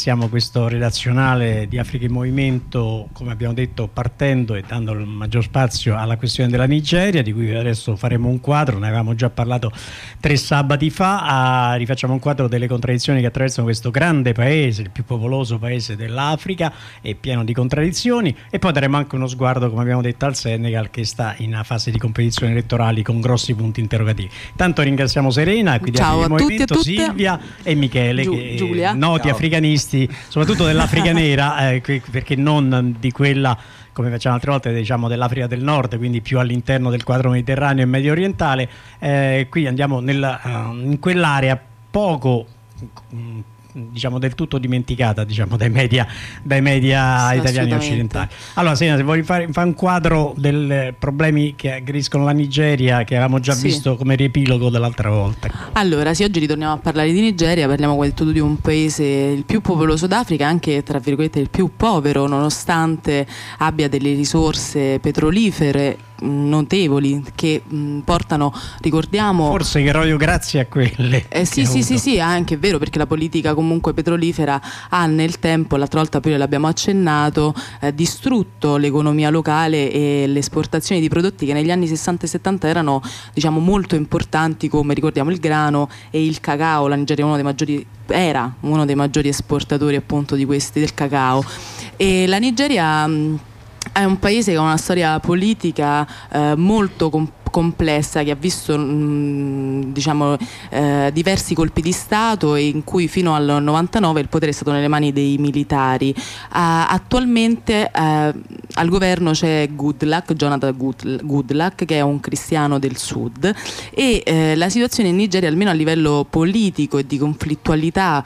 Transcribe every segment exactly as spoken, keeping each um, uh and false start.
iniziamo questo redazionale di Africa in Movimento, come abbiamo detto, partendo e dando il maggior spazio alla questione della Nigeria, di cui adesso faremo un quadro. Ne avevamo già parlato tre sabati fa. Ah, rifacciamo un quadro delle contraddizioni che attraversano questo grande paese, il più popoloso paese dell'Africa, e pieno di contraddizioni, e poi daremo anche uno sguardo, come abbiamo detto, al Senegal, che sta in una fase di competizioni elettorali con grossi punti interrogativi. Tanto ringraziamo Serena, qui di Ciao Africa a in tutti e Movimento, tutte. Silvia e Michele, Giu- che, Giulia. noti Ciao. africanisti, soprattutto dell'Africa nera, eh, que- perché non di quella, come facciamo altre volte, diciamo dell'Africa del Nord, quindi più all'interno del quadro mediterraneo e medio orientale. Eh, qui andiamo nella, uh, in quell'area poco mh, diciamo del tutto dimenticata, diciamo, dai media, dai media Sì, italiani e occidentali. Allora, Serena, se vuoi fare, fare un quadro dei problemi che aggrediscono la Nigeria, che avevamo già Sì. visto come riepilogo dell'altra volta. Allora, sì, oggi ritorniamo a parlare di Nigeria. Parliamo, come hai detto tu, di un paese il più popoloso d'Africa, anche tra virgolette il più povero, nonostante abbia delle risorse petrolifere notevoli che mh, portano, ricordiamo, forse che proprio grazie a quelle eh, sì che ha sì sì avuto. sì anche è vero, perché la politica comunque petrolifera ha nel tempo, l'altra volta pure l'abbiamo accennato, eh, distrutto l'economia locale e le esportazioni di prodotti che negli anni sessanta e settanta erano, diciamo, molto importanti, come ricordiamo il grano e il cacao. La Nigeria è uno dei maggiori era uno dei maggiori esportatori appunto di questi, del cacao. E la Nigeria mh, è un paese che ha una storia politica eh, molto com- complessa, che ha visto mh, diciamo eh, diversi colpi di Stato, e in cui fino al novantanove il potere è stato nelle mani dei militari. Uh, attualmente uh, al governo c'è Goodluck, Jonathan Good- Goodluck, che è un cristiano del sud, e eh, la situazione in Nigeria, almeno a livello politico e di conflittualità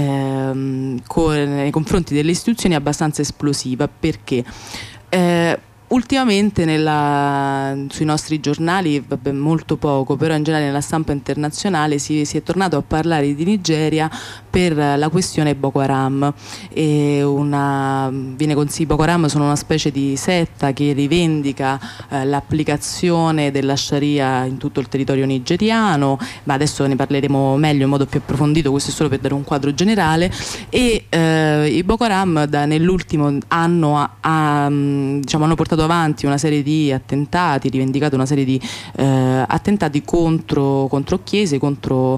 ehm, con, nei confronti delle istituzioni, è abbastanza esplosiva. Perché? Eh, ultimamente nella, sui nostri giornali, vabbè, molto poco, però in generale nella stampa internazionale si, si è tornato a parlare di Nigeria per la questione Boko Haram. E una, viene consi- Boko Haram sono una specie di setta che rivendica eh, l'applicazione della Sharia in tutto il territorio nigeriano, ma adesso ne parleremo meglio in modo più approfondito, questo è solo per dare un quadro generale. E eh, i Boko Haram da, nell'ultimo anno ha, ha, diciamo, hanno portato avanti una serie di attentati, rivendicato una serie di eh, attentati contro, contro chiese, contro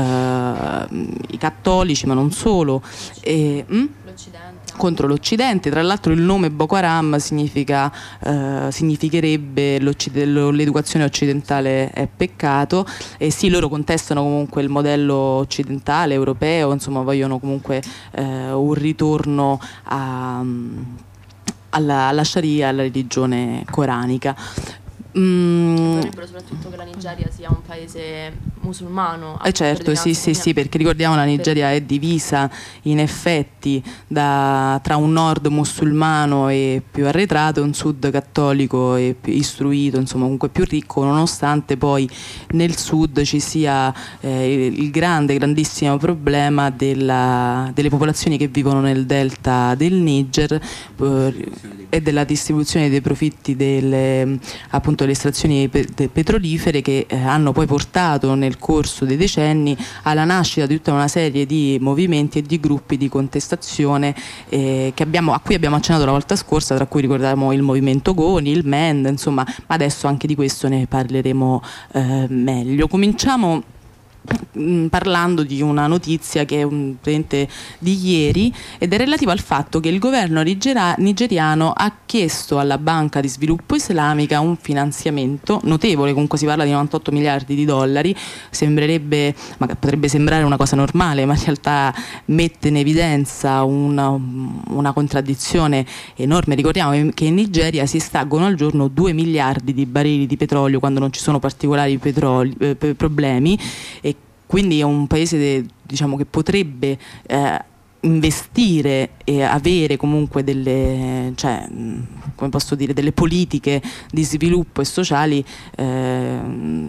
eh, i cattolici, ma non solo, e, hm? L'Occidente. contro l'Occidente. Tra l'altro il nome Boko Haram significa, eh, significherebbe l'educazione occidentale è peccato, e sì, loro contestano comunque il modello occidentale, europeo, insomma vogliono comunque eh, un ritorno a... Alla, alla Sharia, alla religione coranica. Mm. Vorrebbero soprattutto che la Nigeria sia un paese musulmano. Eh certo, sì, sì, sì, perché ricordiamo la Nigeria è divisa in effetti da, tra un nord musulmano e più arretrato e un sud cattolico e più istruito, insomma comunque più ricco, nonostante poi nel sud ci sia eh, il grande, grandissimo problema della, delle popolazioni che vivono nel delta del Niger eh, e della distribuzione dei profitti delle, appunto, le estrazioni pe- petrolifere, che eh, hanno poi portato nel corso dei decenni alla nascita di tutta una serie di movimenti e di gruppi di contestazione eh, che abbiamo, a cui abbiamo accennato la volta scorsa, tra cui ricordiamo il movimento Goni, il M E N D, insomma, ma adesso anche di questo ne parleremo eh, meglio. Cominciamo parlando di una notizia che è un presente di ieri, ed è relativa al fatto che il governo nigera- nigeriano ha chiesto alla Banca di Sviluppo Islamica un finanziamento notevole. Comunque si parla di novantotto miliardi di dollari. Sembrerebbe, ma potrebbe sembrare una cosa normale, ma in realtà mette in evidenza una, una contraddizione enorme. Ricordiamo che in Nigeria si estraggono al giorno due miliardi di barili di petrolio quando non ci sono particolari petroli, eh, problemi, e quindi è un paese de, diciamo, che potrebbe eh, investire e avere comunque delle, cioè, come posso dire, delle politiche di sviluppo e sociali eh,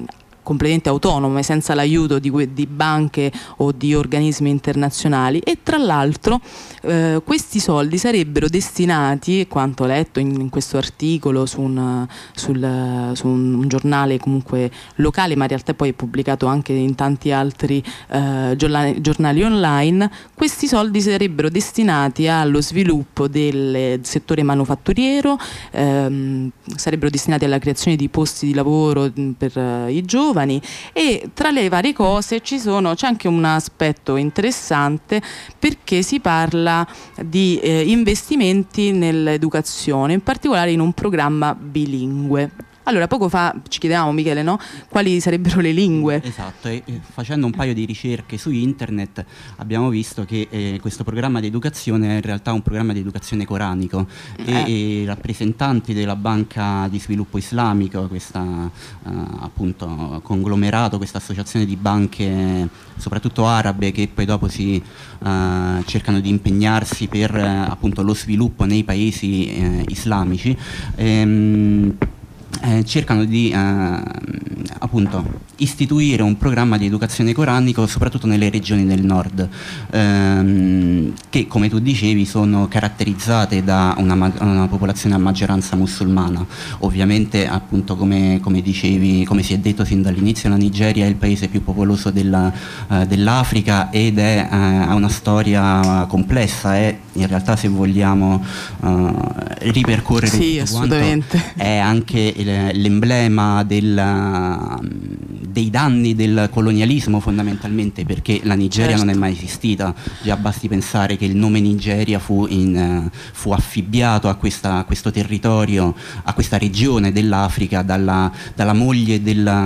completamente autonome, senza l'aiuto di, di banche o di organismi internazionali. E tra l'altro eh, questi soldi sarebbero destinati, quanto letto in, in questo articolo su, un, sul, su un, un giornale comunque locale, ma in realtà poi è pubblicato anche in tanti altri eh, giornali, giornali online, questi soldi sarebbero destinati allo sviluppo del settore manufatturiero, ehm, sarebbero destinati alla creazione di posti di lavoro per uh, i giovani. E tra le varie cose ci sono, c'è anche un aspetto interessante, perché si parla di eh, investimenti nell'educazione, in particolare in un programma bilingue. Allora, poco fa ci chiedevamo, Michele, no? Quali sarebbero le lingue? Esatto, e facendo un paio di ricerche su internet abbiamo visto che eh, questo programma di educazione è in realtà un programma di educazione coranico eh. e, e i rappresentanti della Banca di Sviluppo Islamico, questa eh, appunto conglomerato, questa associazione di banche soprattutto arabe che poi dopo si eh, cercano di impegnarsi per eh, appunto lo sviluppo nei paesi eh, islamici, ehm, Eh, cercano di eh, appunto istituire un programma di educazione coranico soprattutto nelle regioni del nord, ehm, che come tu dicevi sono caratterizzate da una, ma- una popolazione a maggioranza musulmana. Ovviamente appunto come, come dicevi, come si è detto sin dall'inizio, la Nigeria è il paese più popoloso della, eh, dell'Africa ed è, eh, ha una storia complessa, è in realtà, se vogliamo eh, ripercorrere sì, tutto quanto, è anche l'emblema del, dei danni del colonialismo fondamentalmente, perché la Nigeria certo. non è mai esistita. Già basti pensare che il nome Nigeria fu, in, fu affibbiato a, questa, a questo territorio, a questa regione dell'Africa dalla, dalla moglie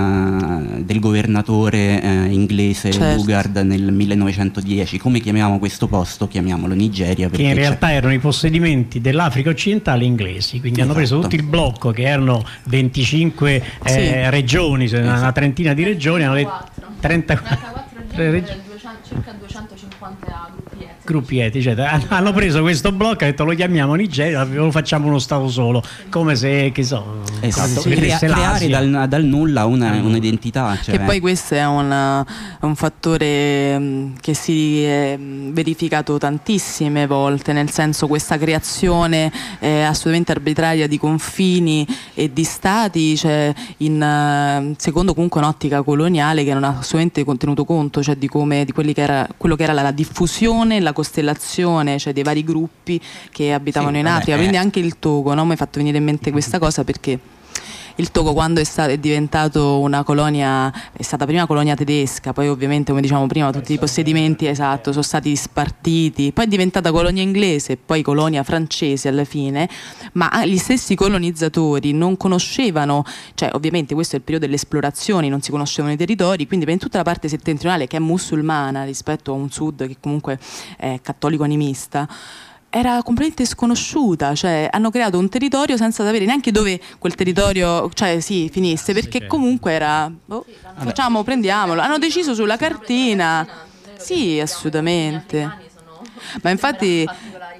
del, del governatore eh, inglese certo. Lugard nel millenovecentodieci. Come chiamiamo questo posto? Chiamiamolo Nigeria, che in realtà erano i possedimenti dell'Africa occidentale inglesi, quindi esatto. hanno preso tutto il blocco, che erano venticinque eh, sì. regioni, esatto. una trentina di regioni, hanno detto trentaquattro regioni, circa duecentocinquanta gruppi etnici. Gruppi etnici, cioè, hanno preso questo blocco e detto lo chiamiamo Nigeria, lo facciamo uno stato solo, come se, che so, esatto. come se Crea, creare dal, dal nulla una, mm. un'identità. Cioè. E poi questo è un, un fattore mh, che si è verificato tantissime volte, nel senso, questa creazione eh, assolutamente arbitraria di confini e di stati, cioè, in, secondo comunque un'ottica coloniale che non ha assolutamente tenuto conto, cioè, di come di quelli che era, quello che era la, la diffusione, la costellazione, cioè dei vari gruppi che abitavano sì, in Africa, vabbè, quindi eh. anche il Togo, no? Mi è fatto venire in mente questa cosa, perché il Togo, quando è, stato, è diventato una colonia, è stata prima colonia tedesca, poi ovviamente, come diciamo prima, tutti i possedimenti esatto sono stati spartiti, poi è diventata colonia inglese, poi colonia francese alla fine, ma gli stessi colonizzatori non conoscevano, cioè ovviamente questo è il periodo delle esplorazioni, non si conoscevano i territori, quindi per tutta la parte settentrionale, che è musulmana rispetto a un sud che comunque è cattolico animista, era completamente sconosciuta, cioè hanno creato un territorio senza sapere neanche dove quel territorio, cioè sì, finisse, perché comunque era oh, facciamo, prendiamolo, hanno deciso sulla cartina. Sì, assolutamente. Ma infatti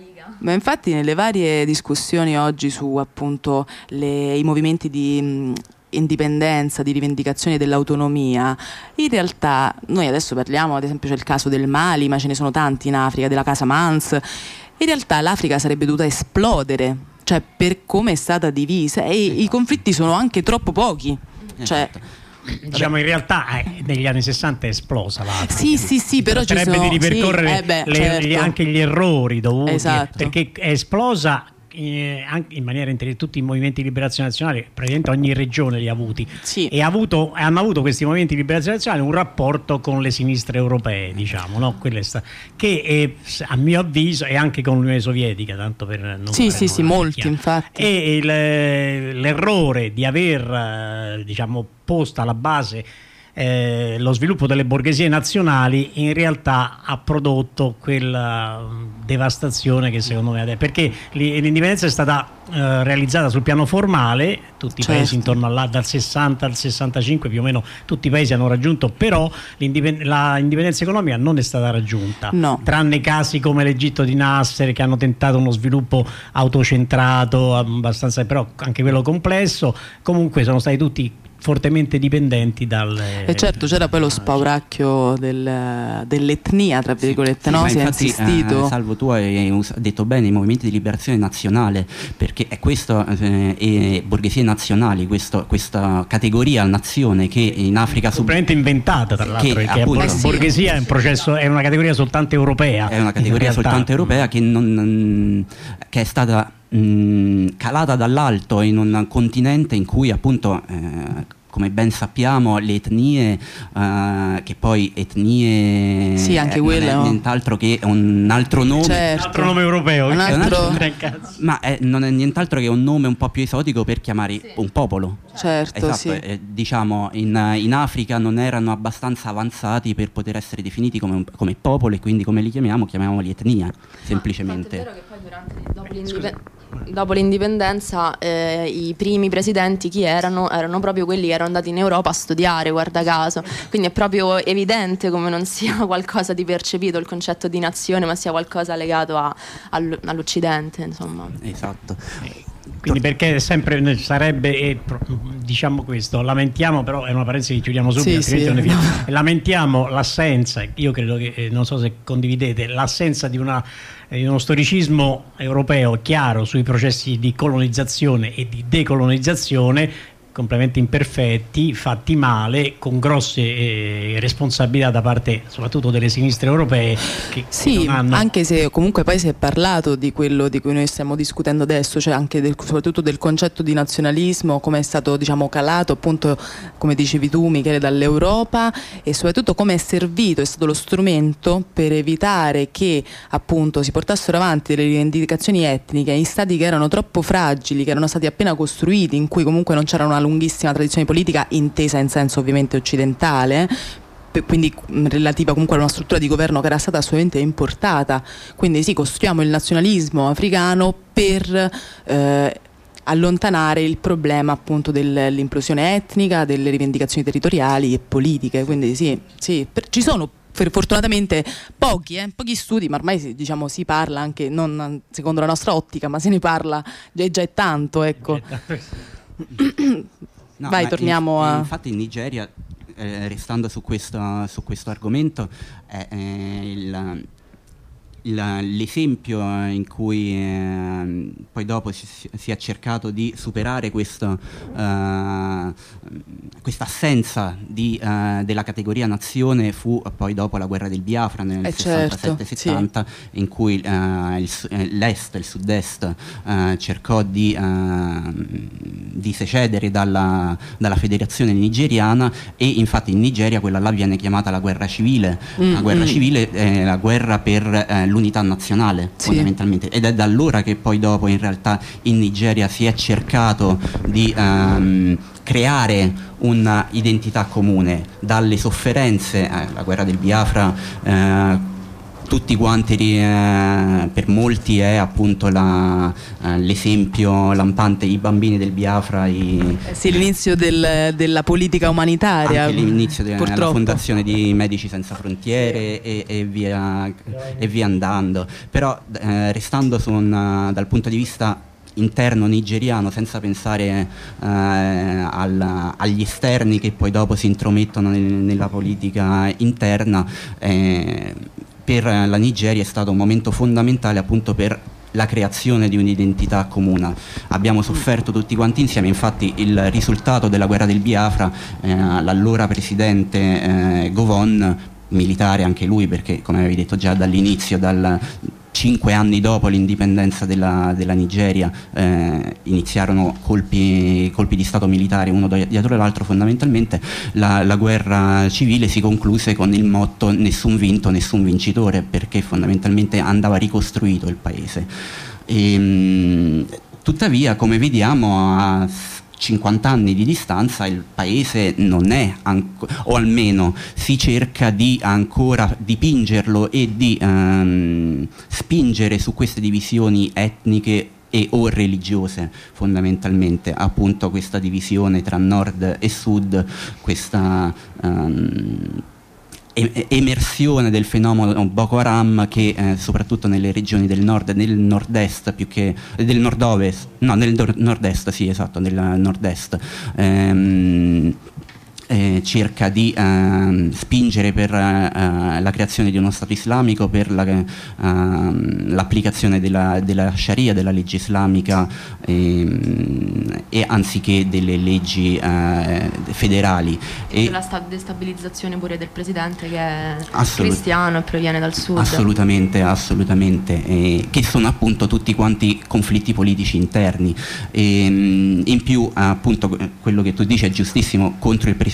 Ma infatti nelle varie discussioni oggi su appunto le, i movimenti di mh, indipendenza, di rivendicazione dell'autonomia, in realtà noi adesso parliamo, ad esempio c'è il caso del Mali, ma ce ne sono tanti in Africa, della Casamance. In realtà l'Africa sarebbe dovuta esplodere, cioè per come è stata divisa, e esatto. i conflitti sono anche troppo pochi. Cioè, diciamo in realtà eh, negli anni sessanta è esplosa l'Africa. Sì, sì, sì, però ci sono di ripercorrere sì, eh beh, le, certo. gli, anche gli errori dovuti, esatto. perché è esplosa eh, anche in maniera intelligente. Tutti i movimenti di liberazione nazionale, praticamente ogni regione li ha avuti, sì. e ha avuto, hanno avuto questi movimenti di liberazione nazionale un rapporto con le sinistre europee, diciamo, no? Quella è sta, che è, a mio avviso, è anche con l'Unione Sovietica, tanto per non sì, sì, sì, molti chiaro. Infatti. E il, l'errore di aver diciamo posto alla base Eh, lo sviluppo delle borghesie nazionali in realtà ha prodotto quella um, devastazione che secondo me adesso, perché l'indipendenza è stata uh, realizzata sul piano formale, tutti certo. i paesi intorno a là, dal sessanta al sessantacinque più o meno tutti i paesi hanno raggiunto, però l'indipendenza economica non è stata raggiunta, no. tranne casi come l'Egitto di Nasser, che hanno tentato uno sviluppo autocentrato abbastanza, però anche quello complesso. Comunque sono stati tutti fortemente dipendenti dalle... E certo c'era poi lo spauracchio del, dell'etnia, tra virgolette, sì, no? Sì, si è infatti, insistito. Eh, Salvo, tu hai detto bene i movimenti di liberazione nazionale, perché è questo, eh, è borghesie nazionali, questo, questa categoria nazione che in Africa... Completamente sub... inventata, tra l'altro, che, perché appunto, eh sì, borghesia è un processo, è una categoria soltanto europea. È una categoria soltanto europea che, non, che è stata mh, calata dall'alto in un continente in cui appunto eh, come ben sappiamo le etnie eh, che poi etnie sì, anche eh, quella non è nient'altro che un altro nome, certo. un altro nome europeo, un altro... ma è, non è nient'altro che un nome un po' più esotico per chiamare sì. un popolo. Certo, esatto, sì. eh, diciamo in, in Africa non erano abbastanza avanzati per poter essere definiti come, come popolo, e quindi come li chiamiamo? Chiamiamoli etnia, semplicemente. Ma è vero che poi durante, dopo, l'indipen- dopo l'indipendenza eh, i primi presidenti chi erano? Erano proprio quelli che erano andati in Europa a studiare, guarda caso, quindi è proprio evidente come non sia qualcosa di percepito il concetto di nazione, ma sia qualcosa legato a, all'Occidente, insomma. Esatto. Quindi perché sempre sarebbe, eh, diciamo questo, lamentiamo, però è una parentesi che chiudiamo subito, sì, sì. No. Lamentiamo l'assenza, io credo che, eh, non so se condividete, l'assenza di, una, eh, di uno storicismo europeo chiaro sui processi di colonizzazione e di decolonizzazione, completamente imperfetti, fatti male, con grosse eh, responsabilità da parte soprattutto delle sinistre europee che sì, non hanno... anche se comunque poi si è parlato di quello di cui noi stiamo discutendo adesso, cioè anche del, soprattutto del concetto di nazionalismo, come è stato diciamo calato appunto, come dicevi tu Michele, dall'Europa, e soprattutto come è servito, è stato lo strumento per evitare che appunto si portassero avanti delle rivendicazioni etniche in stati che erano troppo fragili, che erano stati appena costruiti, in cui comunque non c'era una lunghissima tradizione politica intesa in senso ovviamente occidentale, quindi relativa comunque a una struttura di governo che era stata assolutamente importata. Quindi sì, costruiamo il nazionalismo africano per eh, allontanare il problema appunto dell'implosione etnica, delle rivendicazioni territoriali e politiche. Quindi sì, sì per, ci sono fortunatamente pochi, eh, pochi studi, ma ormai diciamo si parla anche non secondo la nostra ottica, ma se ne parla già, già è tanto, ecco. No, vai, torniamo in, a... Infatti in Nigeria, eh, restando su questo, su questo argomento, è, è il, il, l'esempio in cui eh, poi dopo si, si è cercato di superare questo, uh, questa assenza di, uh, della categoria nazione fu poi dopo la guerra del Biafra nel eh sessantasette settanta, sì. In cui uh, il, l'est e il sud-est uh, cercò di, uh, di secedere dalla, dalla federazione nigeriana, e infatti in Nigeria quella là viene chiamata la guerra civile. Mm, la guerra mm. civile è la guerra per uh, l'unità nazionale, sì. fondamentalmente, ed è da allora che poi dopo in realtà in Nigeria si è cercato di um, creare un'identità comune. Dalle sofferenze, eh, la guerra del Biafra, eh, tutti quanti, eh, per molti è appunto la, eh, l'esempio lampante, i bambini del Biafra, i, eh sì, l'inizio del, della politica umanitaria, anche l'inizio della de, fondazione di Medici Senza Frontiere e, e, via, e via andando. Però eh, restando su una, dal punto di vista interno nigeriano, senza pensare eh, al, agli esterni che poi dopo si intromettono nel, nella politica interna, eh, per la Nigeria è stato un momento fondamentale appunto per la creazione di un'identità comune. Abbiamo sofferto tutti quanti insieme, infatti il risultato della guerra del Biafra, eh, l'allora presidente eh, Govon, militare anche lui, perché come avevi detto già dall'inizio, dal cinque anni dopo l'indipendenza della, della Nigeria, eh, iniziarono colpi, colpi di stato militare uno dietro l'altro. Fondamentalmente la, la guerra civile si concluse con il motto nessun vinto, nessun vincitore, perché fondamentalmente andava ricostruito il paese. E, mh, tuttavia, come vediamo, a cinquanta anni di distanza il paese non è, anco, o almeno si cerca di ancora dipingerlo e di ehm, spingere su queste divisioni etniche e o religiose, fondamentalmente appunto questa divisione tra nord e sud, questa ehm, emersione del fenomeno Boko Haram che eh, soprattutto nelle regioni del nord e nel nord-est più che del nord-ovest, no nel nord-est, sì esatto, nel nord-est ehm, Eh, cerca di eh, spingere per eh, la creazione di uno Stato islamico, per la, eh, l'applicazione della, della Sharia, della legge islamica eh, e anziché delle leggi eh, federali. E la sta- destabilizzazione pure del presidente che è assolut- cristiano e proviene dal sud. Assolutamente, assolutamente, eh, che sono appunto tutti quanti conflitti politici interni. E, in più appunto quello che tu dici è giustissimo, contro il presidente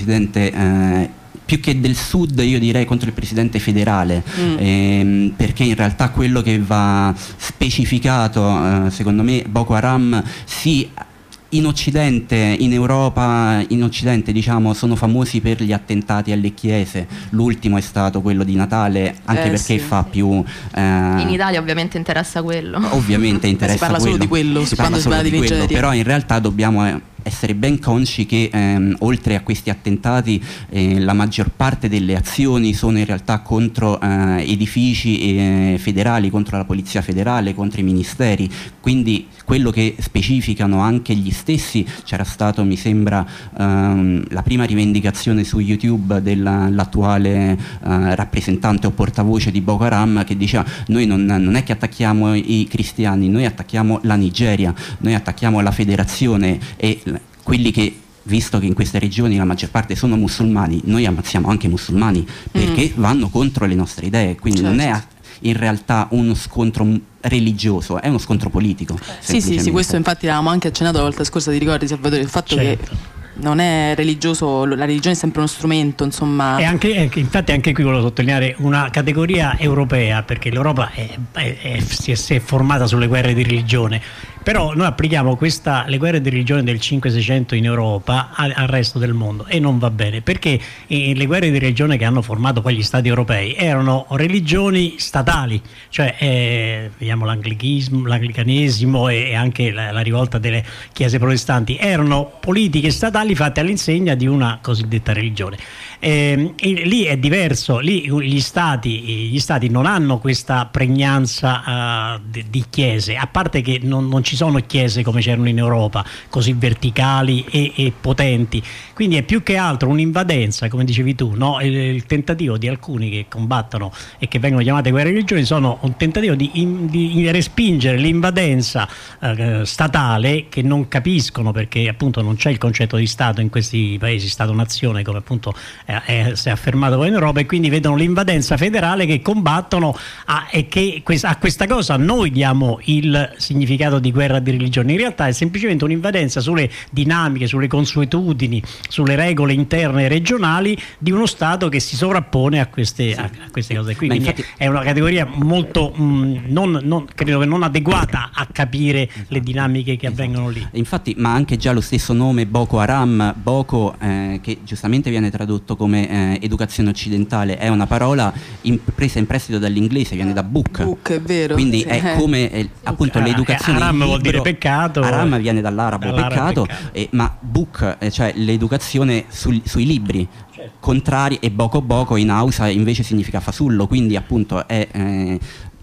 Eh, più che del sud io direi contro il presidente federale, mm. ehm, perché in realtà quello che va specificato eh, secondo me Boko Haram sì in Occidente, in Europa, in Occidente diciamo sono famosi per gli attentati alle chiese, l'ultimo è stato quello di Natale, anche eh, perché sì. fa più eh, in Italia ovviamente interessa quello, ovviamente interessa si parla quello. solo di quello, si parla solo di quello, però in realtà dobbiamo eh, essere ben consci che ehm, oltre a questi attentati eh, la maggior parte delle azioni sono in realtà contro eh, edifici eh, federali, contro la polizia federale, contro i ministeri, quindi quello che specificano anche gli stessi, c'era stato mi sembra ehm, la prima rivendicazione su YouTube dell'attuale eh, rappresentante o portavoce di Boko Haram che diceva noi non, non è che attacchiamo i cristiani, noi attacchiamo la Nigeria, noi attacchiamo la federazione e quelli che, visto che in queste regioni la maggior parte sono musulmani, noi ammazziamo anche i musulmani perché mm. vanno contro le nostre idee, quindi certo. non è in realtà uno scontro religioso, è uno scontro politico. Sì, sì, sì, questo infatti l'avevamo anche accennato la volta scorsa, ti ricordi Salvatore, il fatto certo. che non è religioso, la religione è sempre uno strumento, insomma. E anche, infatti anche qui volevo sottolineare una categoria europea, perché l'Europa è, è, è, si, è, si è formata sulle guerre di religione, però noi applichiamo questa, le guerre di religione del cinque seicento in Europa al, al resto del mondo e non va bene, perché eh, le guerre di religione che hanno formato poi gli stati europei erano religioni statali, cioè eh, vediamo l'anglichismo, l'anglicanesimo e, e anche la, la rivolta delle chiese protestanti, erano politiche statali fatte all'insegna di una cosiddetta religione. Eh, lì è diverso, lì gli stati, gli stati non hanno questa pregnanza uh, di, di chiese, a parte che non, non ci sono chiese come c'erano in Europa, così verticali e, e potenti, quindi è più che altro un'invadenza, come dicevi tu, no? il, il tentativo di alcuni che combattono e che vengono chiamate guerre religioni sono un tentativo di, in, di respingere l'invadenza uh, statale, che non capiscono perché appunto non c'è il concetto di Stato in questi paesi, Stato-nazione come appunto eh, è, si è affermato poi in Europa, e quindi vedono l'invadenza federale che combattono a, e che a questa cosa noi diamo il significato di guerra di religione. In realtà è semplicemente un'invadenza sulle dinamiche, sulle consuetudini, sulle regole interne regionali di uno Stato che si sovrappone a queste, sì. a, a queste cose qui. Quindi infatti è una categoria molto mh, non, non, credo che non adeguata a capire esatto. le dinamiche che esatto. avvengono lì. Infatti, ma anche già lo stesso nome Boko Haram, Boko eh, che giustamente viene tradotto come eh, educazione occidentale, è una parola in, presa in prestito dall'inglese, viene da book, book è vero, quindi sì. è come eh, appunto Haram, l'educazione Haram libro, vuol dire peccato, Haram viene dall'arabo peccato, peccato. Eh, ma book eh, cioè l'educazione sul, sui libri certo. contrari, e Boko Boko in Hausa invece significa fasullo, quindi appunto è eh,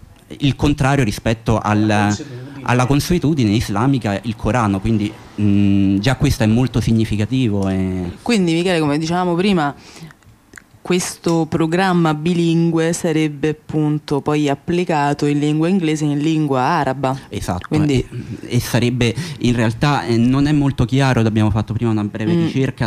il contrario rispetto al, alla consuetudine islamica, il Corano, quindi mh, già questo è molto significativo. E... Quindi Michele, come dicevamo prima, questo programma bilingue sarebbe appunto poi applicato in lingua inglese e in lingua araba. Esatto, quindi... e, e sarebbe in realtà eh, non è molto chiaro, abbiamo fatto prima una breve mm. ricerca,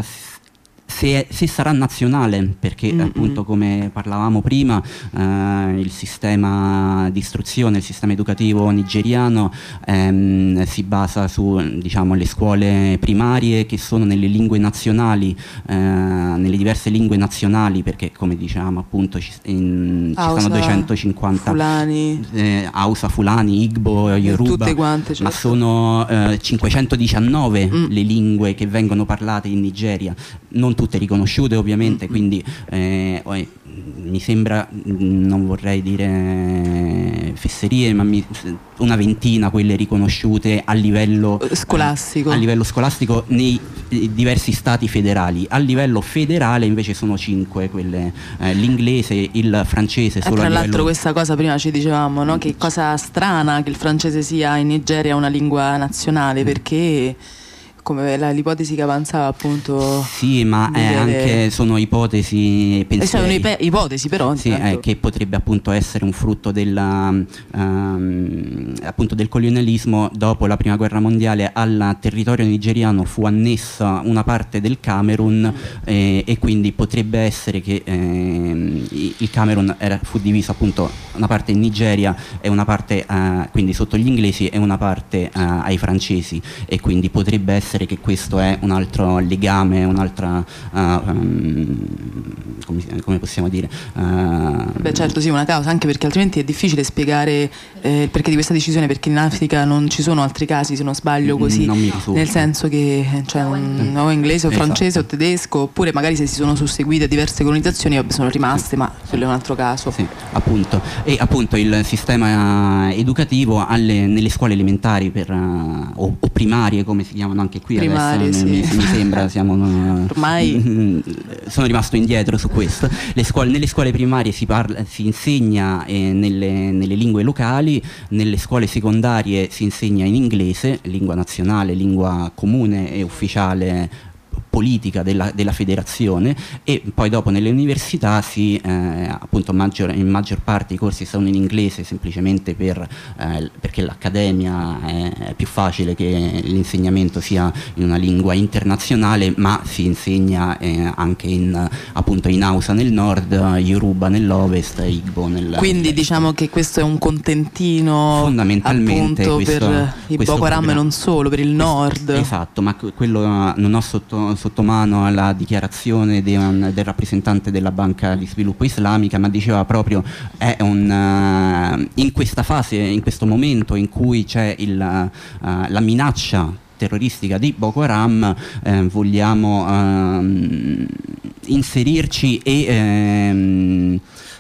Se, se sarà nazionale, perché mm-hmm. appunto come parlavamo prima eh, il sistema di istruzione, il sistema educativo nigeriano ehm, si basa su diciamo le scuole primarie che sono nelle lingue nazionali, eh, nelle diverse lingue nazionali, perché come dicevamo appunto ci, in, ci sono duecentocinquanta Fulani, eh, Hausa, Fulani, Igbo, Yoruba, tutte quante, certo. ma sono eh, cinquecentodiciannove mm. le lingue che vengono parlate in Nigeria. Non non tutte riconosciute ovviamente, quindi eh, mi sembra, non vorrei dire fesserie, ma mi, una ventina quelle riconosciute a livello scolastico, eh, a livello scolastico nei diversi stati federali. A livello federale invece sono cinque quelle, eh, l'inglese, il francese solo e tra a l'altro livello... questa cosa prima ci dicevamo, no? Che cosa strana che il francese sia in Nigeria una lingua nazionale, perché come la, l'ipotesi che avanzava appunto. Sì, ma eh, anche sono ipotesi pensieri. E sono ipe- ipotesi però sì, eh, che potrebbe appunto essere un frutto della, um, appunto del colonialismo. Dopo la prima guerra mondiale al territorio nigeriano fu annessa una parte del Camerun, eh, e quindi potrebbe essere che eh, il Camerun era, fu diviso appunto una parte in Nigeria e una parte uh, quindi sotto gli inglesi e una parte uh, ai francesi, e quindi potrebbe essere che questo è un altro legame, un'altra uh, um, come, come possiamo dire uh, beh certo sì, una causa, anche perché altrimenti è difficile spiegare eh, il perché di questa decisione, perché in Africa non ci sono altri casi, se non sbaglio, così, non mi risulta. Nel senso che cioè, un, o inglese o francese, esatto, o tedesco, oppure magari se si sono susseguite diverse colonizzazioni sono rimaste, ma quello è un altro caso. Sì, appunto. E appunto il sistema educativo alle, nelle scuole elementari per, uh, o, o primarie come si chiamano anche qui primarie, adesso, sì. mi, mi sembra siamo uh, ormai sono rimasto indietro su questo. Le scuole, nelle scuole primarie si, parla, si insegna eh, nelle, nelle lingue locali, nelle scuole secondarie si insegna in inglese, lingua nazionale, lingua comune e ufficiale politica della, della federazione, e poi dopo nelle università si eh, appunto maggior, in maggior parte i corsi sono in inglese semplicemente per, eh, perché l'accademia è più facile che l'insegnamento sia in una lingua internazionale, ma si insegna eh, anche in appunto in Hausa nel nord, Yoruba nell'ovest, Igbo nel quindi diciamo che questo è un contentino fondamentalmente appunto questo, per i Boko Haram e non solo, per il nord. Esatto, ma quello non ho sotto sotto mano alla dichiarazione de un, del rappresentante della Banca di Sviluppo Islamica, ma diceva proprio è un uh, in questa fase, in questo momento in cui c'è il, uh, la minaccia terroristica di Boko Haram, eh, vogliamo uh, inserirci e ehm,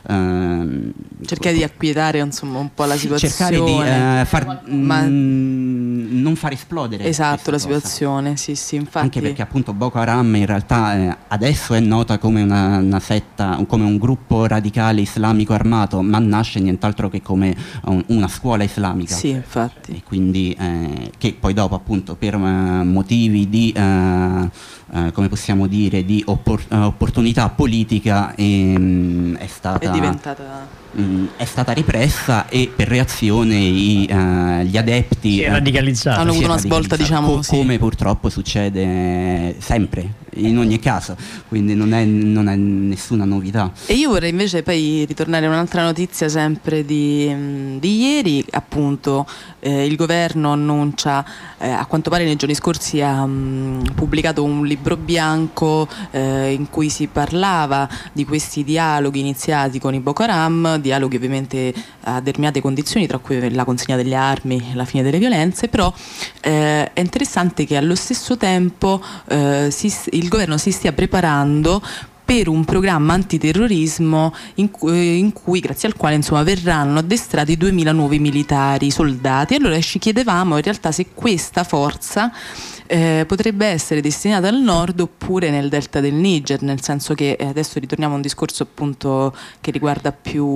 Uh, cercare di acquietare insomma un po' la situazione, cercare di uh, far, ma mh, non far esplodere esatto la cosa. situazione, sì sì, infatti. Anche perché appunto Boko Haram in realtà eh, adesso è nota come una, una setta, come un gruppo radicale islamico armato, ma nasce nient'altro che come un, una scuola islamica. Sì, infatti. E quindi eh, che poi dopo appunto per uh, motivi di uh, Uh, come possiamo dire di oppor- uh, opportunità politica ehm, è stata è diventata mh, è stata repressa, e per reazione i, uh, gli adepti si è radicalizzato, hanno avuto una svolta, diciamo co- così. come purtroppo succede sempre in ogni caso, quindi non è, non è nessuna novità. E io vorrei invece poi ritornare a un'altra notizia sempre di, di ieri, appunto eh, il governo annuncia, eh, a quanto pare nei giorni scorsi ha mh, pubblicato un libro bianco eh, in cui si parlava di questi dialoghi iniziati con i Boko Haram, dialoghi ovviamente a determinate condizioni, tra cui la consegna delle armi e la fine delle violenze, però eh, è interessante che allo stesso tempo eh, si, il governo si stia preparando per un programma antiterrorismo in cui, in cui grazie al quale insomma verranno addestrati duemila nuovi militari, soldati. Allora ci chiedevamo in realtà se questa forza eh, potrebbe essere destinata al nord oppure nel delta del Niger, nel senso che eh, adesso ritorniamo a un discorso appunto che riguarda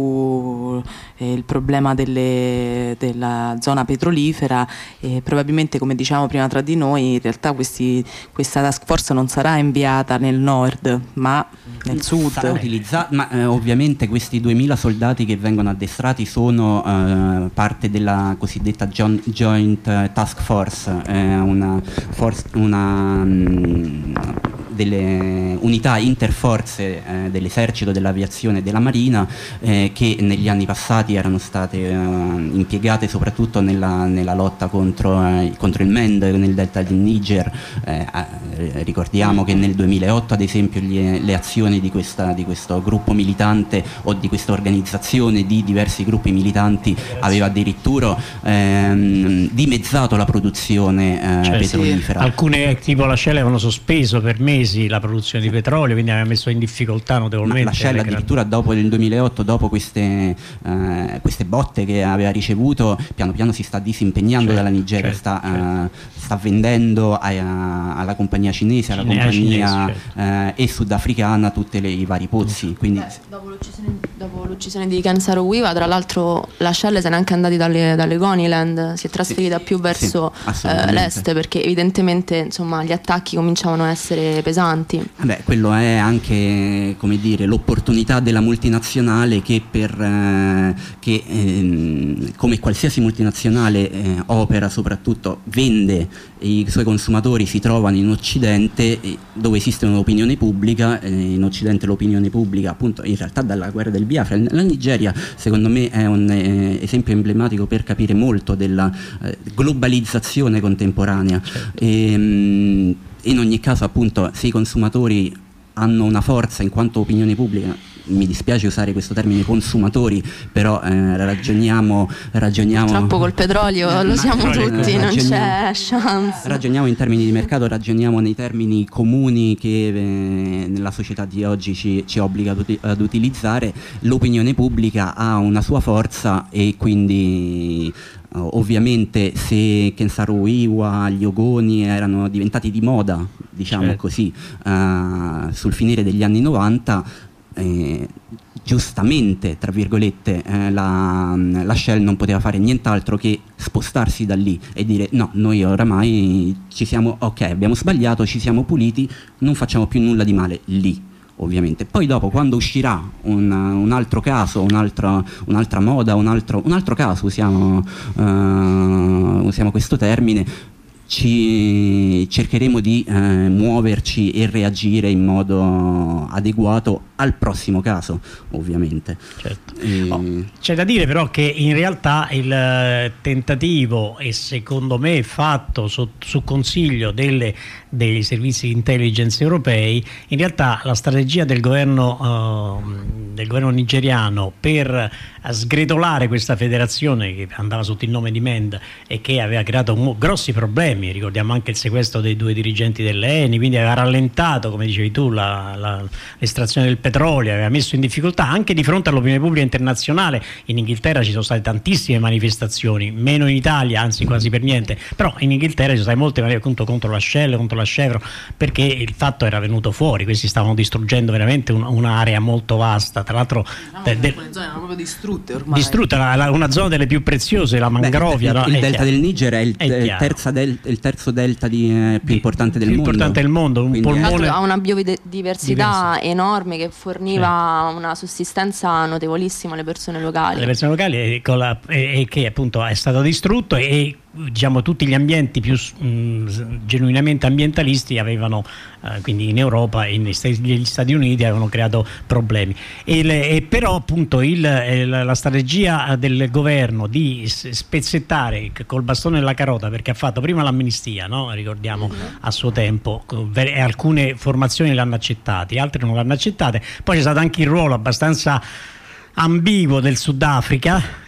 più eh, il problema delle, della zona petrolifera, e probabilmente, come diciamo prima tra di noi, in realtà questi, questa task force non sarà inviata nel nord ma nel sud. Sarà utilizzata, ma eh, ovviamente questi duemila soldati che vengono addestrati sono eh, parte della cosiddetta Joint, Joint Task Force, eh, una, force, una mh, delle unità interforze eh, dell'esercito, dell'aviazione e della marina eh, che negli anni passati erano state eh, impiegate soprattutto nella, nella lotta contro, eh, contro il Mend nel delta del Niger. Eh, eh, ricordiamo che nel duemilaotto ad esempio gli, le azioni di, questa, di questo gruppo militante o di questa organizzazione di diversi gruppi militanti aveva addirittura ehm, dimezzato la produzione eh, cioè, petrolifera. Sì. Alcune tipo la Shell avevano sospeso per mesi crisi la produzione di petrolio, quindi aveva messo in difficoltà notevolmente. Ma la Shell addirittura dopo il duemilaotto, dopo queste, eh, queste botte che aveva ricevuto, piano piano si sta disimpegnando certo, dalla Nigeria, certo, sta, certo. Eh, sta vendendo a, a, alla compagnia cinese, alla Cine, compagnia cinese, certo. eh, e sudafricana tutti i vari pozzi. Quindi... Beh, dopo, l'uccisione, dopo l'uccisione di Ken Saro-Wiwa, tra l'altro la Shell se n'è anche andati dalle, dalle Goniland, si è trasferita sì, più verso sì, eh, l'est, perché evidentemente insomma gli attacchi cominciavano a essere pesanti. Vabbè, quello è anche, come dire, l'opportunità della multinazionale che per eh, che ehm, come qualsiasi multinazionale eh, opera, soprattutto vende, i suoi consumatori si trovano in Occidente eh, dove esiste un'opinione pubblica, eh, in Occidente l'opinione pubblica appunto in realtà dalla guerra del Biafra. La Nigeria secondo me è un eh, esempio emblematico per capire molto della eh, globalizzazione contemporanea. Certo. E, mh, in ogni caso appunto se i consumatori hanno una forza in quanto opinione pubblica, mi dispiace usare questo termine consumatori, però eh, ragioniamo, ragioniamo purtroppo col petrolio lo siamo tutti, non c'è chance. Ragioniamo in termini di mercato, ragioniamo nei termini comuni che eh, nella società di oggi ci, ci obbliga ad, uti- ad utilizzare. L'opinione pubblica ha una sua forza e quindi uh, ovviamente se Ken Saro-Wiwa, gli Ogoni erano diventati di moda, diciamo certo. così, uh, sul finire degli anni novanta, Eh, giustamente tra virgolette eh, la, la Shell non poteva fare nient'altro che spostarsi da lì e dire no, noi oramai ci siamo, ok, abbiamo sbagliato, ci siamo puliti, non facciamo più nulla di male lì, ovviamente. Poi dopo, quando uscirà un, un altro caso, un altro, un'altra moda, un altro, un altro caso, usiamo, uh, usiamo questo termine, ci cercheremo di eh, muoverci e reagire in modo adeguato al prossimo caso, ovviamente. Certo. E... oh, c'è da dire però che in realtà il tentativo, e secondo me fatto su, su consiglio delle, dei servizi di intelligence europei, in realtà la strategia del governo, uh, del governo nigeriano per sgretolare questa federazione che andava sotto il nome di M E N D e che aveva creato mo- grossi problemi, ricordiamo anche il sequestro dei due dirigenti dell'E N I, quindi aveva rallentato, come dicevi tu, la, la, l'estrazione del petrolio, aveva messo in difficoltà anche di fronte all'opinione pubblica internazionale. In Inghilterra ci sono state tantissime manifestazioni, meno in Italia, anzi quasi per niente, però in Inghilterra ci sono state molte manifestazioni contro la Shell, contro la Chevron, perché il fatto era venuto fuori, questi stavano distruggendo veramente un, un'area molto vasta, tra l'altro diciamo de, de, alcune zone erano proprio distrutte ormai. Distrutta, la, la, una zona delle più preziose, la mangrovia. Beh, no? il, il delta chiaro. del Niger è il, è il, terza del, il terzo delta di, eh, più importante del più mondo. importante del mondo, un Quindi, polmone. Ha una biodiversità diversa, enorme, che forniva sì. una sussistenza notevolissima alle persone locali. Le persone locali e, con la, e, e che appunto è stato distrutto e diciamo tutti gli ambienti più mh, genuinamente ambientalisti avevano eh, quindi in Europa e negli Stati Uniti avevano creato problemi e, le, e però appunto il, la, la strategia del governo di spezzettare col bastone e la carota, perché ha fatto prima l'amnistia, no? Ricordiamo mm-hmm. a suo tempo, e alcune formazioni l'hanno accettati, altre non l'hanno accettate, poi c'è stato anche il ruolo abbastanza ambiguo del Sudafrica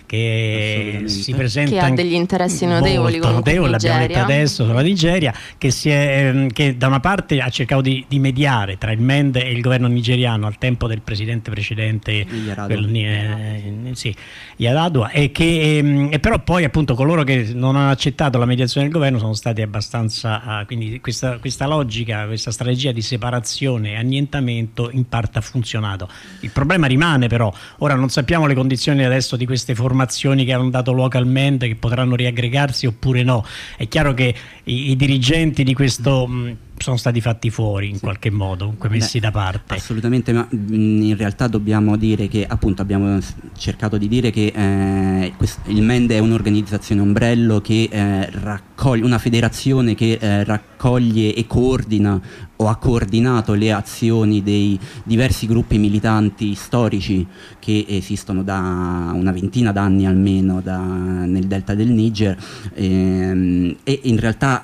che si presenta, che ha degli interessi notevoli, molto notevoli, l'abbiamo detto adesso sulla Nigeria, che, si è, che da una parte ha cercato di, di mediare tra il M E N D e il governo nigeriano al tempo del presidente precedente quel, eh, sì, Yar'Adua, e che e però poi appunto coloro che non hanno accettato la mediazione del governo sono stati abbastanza, quindi questa, questa logica, questa strategia di separazione e annientamento in parte ha funzionato. Il problema rimane però, ora non sappiamo le condizioni adesso di queste formazioni che hanno dato luogo al M E N D, che potranno riaggregarsi oppure no. È chiaro che i, i dirigenti di questo mh, sono stati fatti fuori in sì. qualche modo, comunque messi Beh, da parte. Assolutamente, ma mh, in realtà dobbiamo dire che appunto abbiamo cercato di dire che eh, questo, il M E N D è un'organizzazione ombrello che eh, raccoglie, una federazione che eh, raccoglie e coordina o ha coordinato le azioni dei diversi gruppi militanti storici che esistono da una ventina d'anni almeno da, nel delta del Niger, ehm, e in realtà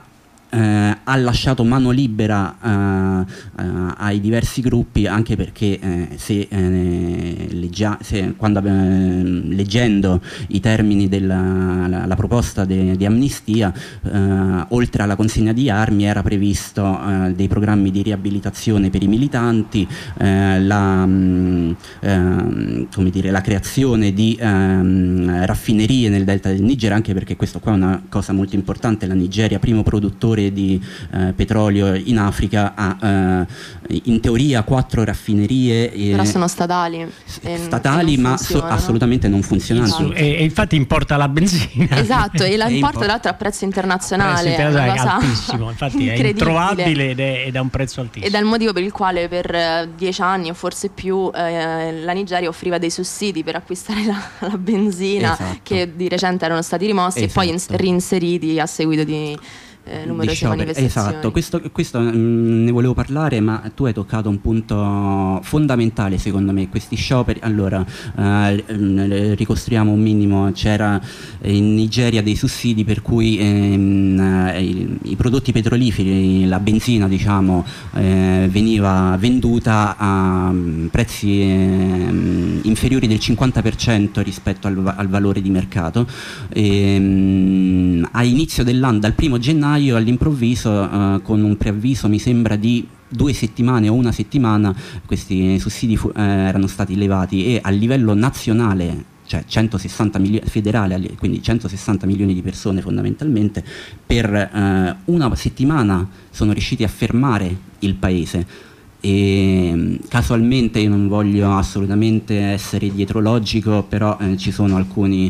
Eh, ha lasciato mano libera eh, eh, ai diversi gruppi, anche perché eh, se, eh, leggia, se quando, eh, leggendo i termini della la, la proposta de, di amnistia, eh, oltre alla consegna di armi era previsto eh, dei programmi di riabilitazione per i militanti, eh, la, mh, eh, come dire, la creazione di eh, raffinerie nel delta del Niger, anche perché questo qua è una cosa molto importante. La Nigeria, primo produttore di eh, petrolio in Africa, ha eh, in teoria quattro raffinerie eh, però sono statali e, statali e ma so, assolutamente non funzionanti. Esatto. E, e infatti importa la benzina, esatto, e la importa tra l'altro a prezzo internazionale, prezzo internazionale è altissimo, infatti è introvabile ed è, ed è un prezzo altissimo, ed è il motivo per il quale per dieci anni o forse più eh, la Nigeria offriva dei sussidi per acquistare la, la benzina, esatto, che di recente erano stati rimossi, esatto, e poi in, reinseriti a seguito di Eh, numerose manifestazioni. Esatto, questo, questo mh, ne volevo parlare, ma tu hai toccato un punto fondamentale secondo me, questi scioperi. Allora, eh, ricostruiamo un minimo. C'era in Nigeria dei sussidi per cui ehm, i, i prodotti petroliferi, la benzina diciamo, eh, veniva venduta a prezzi eh, inferiori del cinquanta per cento rispetto al, al valore di mercato. E, mh, a inizio dell'anno, dal primo gennaio all'improvviso, uh, con un preavviso mi sembra di due settimane o una settimana, questi sussidi fu- eh, erano stati levati, e a livello nazionale, cioè centosessanta milioni federale, quindi centosessanta milioni di persone fondamentalmente, per eh, una settimana sono riusciti a fermare il paese. E casualmente, io non voglio assolutamente essere dietrologico, però eh, ci sono alcuni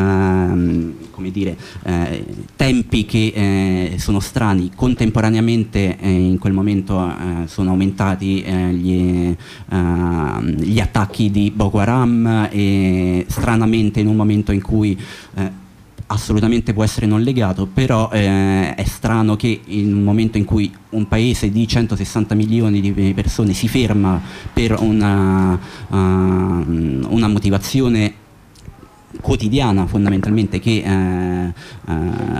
ehm, come dire, eh, tempi che eh, sono strani. Contemporaneamente eh, in quel momento eh, sono aumentati eh, gli, eh, gli attacchi di Boko Haram, e stranamente in un momento in cui eh, assolutamente può essere non legato, però eh, è strano che in un momento in cui un paese di centosessanta milioni di persone si ferma per una, uh, una motivazione quotidiana fondamentalmente, che eh, eh,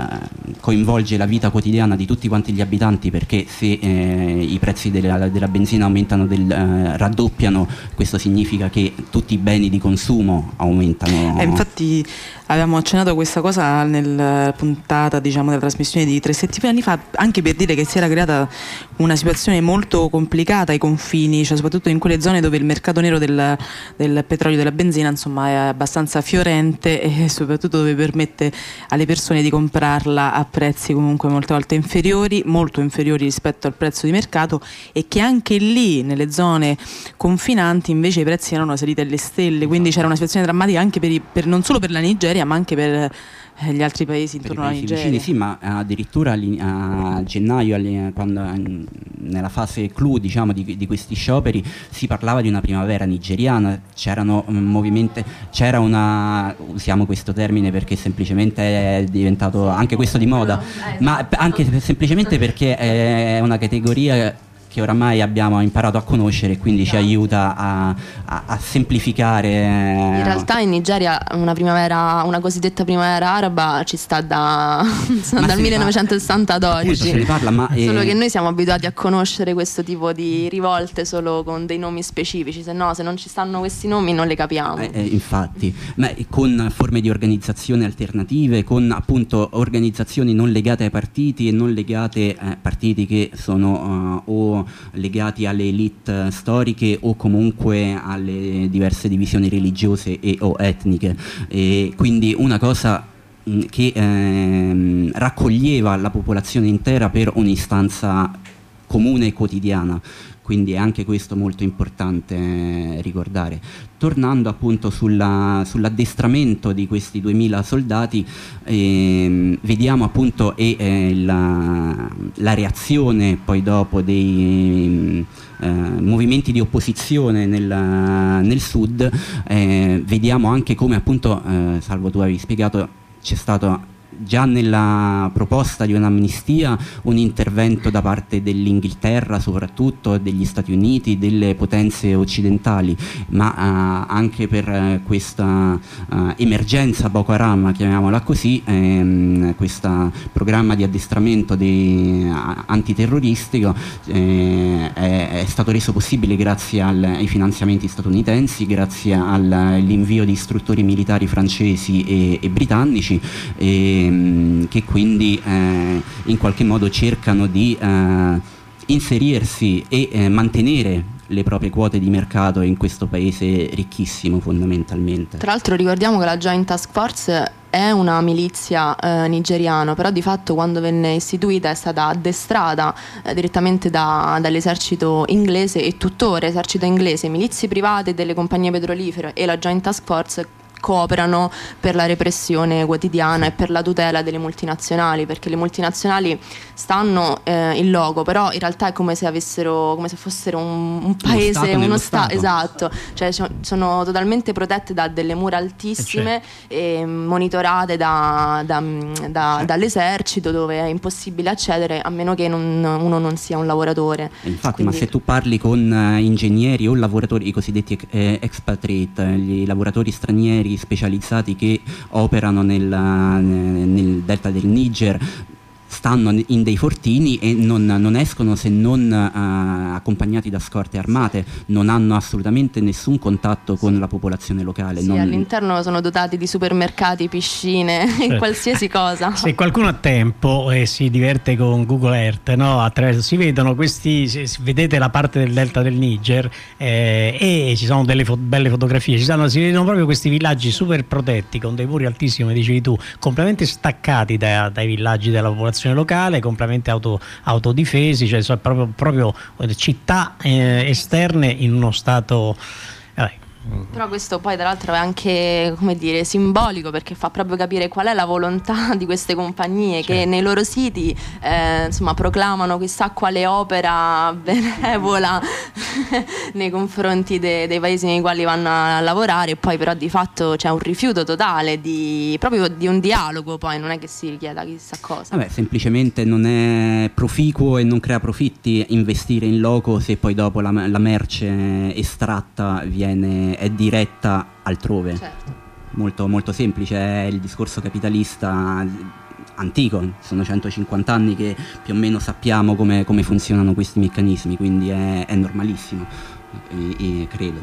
coinvolge la vita quotidiana di tutti quanti gli abitanti, perché se eh, i prezzi della, della benzina aumentano del, eh, raddoppiano, questo significa che tutti i beni di consumo aumentano. Eh, infatti avevamo accennato a questa cosa nella puntata, diciamo, della trasmissione di tre settimane fa, anche per dire che si era creata una situazione molto complicata ai confini, cioè soprattutto in quelle zone dove il mercato nero del, del petrolio e della benzina insomma è abbastanza fiorente, e soprattutto dove permette alle persone di comprarla a prezzi comunque molte volte inferiori, molto inferiori rispetto al prezzo di mercato, e che anche lì nelle zone confinanti invece i prezzi erano saliti alle stelle, quindi c'era una situazione drammatica anche per, i, per non solo per la Nigeria ma anche per gli altri paesi intorno alla Nigeria. Vicini, sì, ma addirittura a gennaio, quando, nella fase clou diciamo, di, di questi scioperi, si parlava di una primavera nigeriana. C'erano movimenti, c'era una, usiamo questo termine perché semplicemente è diventato anche questo di moda, ma anche semplicemente perché è una categoria che oramai abbiamo imparato a conoscere e quindi ci aiuta a, a, a semplificare. In realtà in Nigeria una primavera, una cosiddetta primavera araba ci sta da dal millenovecentosessanta ad oggi. Se ne parla, ma solo eh... che noi siamo abituati a conoscere questo tipo di rivolte solo con dei nomi specifici, se no, se non ci stanno questi nomi non le capiamo. Eh, eh, infatti, ma con forme di organizzazione alternative, con appunto organizzazioni non legate ai partiti e non legate a eh, partiti che sono uh, o legati alle elite storiche o comunque alle diverse divisioni religiose e o etniche, e quindi una cosa mh, che ehm, raccoglieva la popolazione intera per un'istanza comune e quotidiana. Quindi è anche questo molto importante eh, ricordare. Tornando appunto sulla, sull'addestramento di questi duemila soldati, eh, vediamo appunto e, eh, la, la reazione poi dopo dei eh, movimenti di opposizione nel, nel sud. Eh, vediamo anche come appunto, eh, Salvo tu avevi spiegato, c'è stato già nella proposta di un'amnistia un intervento da parte dell'Inghilterra, soprattutto degli Stati Uniti, delle potenze occidentali, ma uh, anche per uh, questa uh, emergenza Boko Haram, chiamiamola così, ehm, questo programma di addestramento di, uh, antiterroristico eh, è, è stato reso possibile grazie al, ai finanziamenti statunitensi, grazie all'invio di istruttori militari francesi e, e britannici, e, che quindi eh, in qualche modo cercano di eh, inserirsi e eh, mantenere le proprie quote di mercato in questo paese ricchissimo fondamentalmente. Tra l'altro ricordiamo che la Joint Task Force è una milizia eh, nigeriana, però di fatto quando venne istituita è stata addestrata eh, direttamente da, dall'esercito inglese, e tuttora esercito inglese, milizie private delle compagnie petrolifere e la Joint Task Force cooperano per la repressione quotidiana e per la tutela delle multinazionali, perché le multinazionali stanno eh, in loco, però in realtà è come se avessero, come se fossero un, un paese, stato uno stato. Sta- esatto, cioè sono totalmente protette da delle mura altissime e monitorate da, da, da, dall'esercito, dove è impossibile accedere a meno che non, uno non sia un lavoratore. Infatti, Quindi... ma se tu parli con uh, ingegneri o lavoratori, i cosiddetti eh, expatriate, gli lavoratori stranieri specializzati che operano nel, nel delta del Niger, stanno in dei fortini e non, non escono se non uh, accompagnati da scorte armate, non hanno assolutamente nessun contatto con la popolazione locale. Sì, non... all'interno sono dotati di supermercati, piscine, certo. qualsiasi cosa. Se qualcuno ha tempo e si diverte con Google Earth, no? Attraverso, si vedono questi, si, vedete la parte del delta del Niger eh, e ci sono delle fo- belle fotografie, ci sono, si vedono proprio questi villaggi super protetti con dei muri altissimi, come dicevi tu, completamente staccati da, dai villaggi della popolazione locale, completamente auto, autodifesi, cioè sono proprio, proprio città eh, esterne in uno stato vabbè. Però questo poi tra l'altro è anche, come dire, simbolico, perché fa proprio capire qual è la volontà di queste compagnie, certo. che nei loro siti eh, insomma proclamano chissà quale opera benevola nei confronti de- dei paesi nei quali vanno a lavorare, e poi però di fatto c'è un rifiuto totale di, proprio di un dialogo, poi non è che si richieda chissà cosa. Vabbè, semplicemente non è proficuo e non crea profitti investire in loco se poi dopo la, la merce estratta viene è diretta altrove. Certo. Molto, molto semplice, è il discorso capitalista antico, sono centocinquanta anni che più o meno sappiamo come, come funzionano questi meccanismi, quindi è, è normalissimo, e, e credo.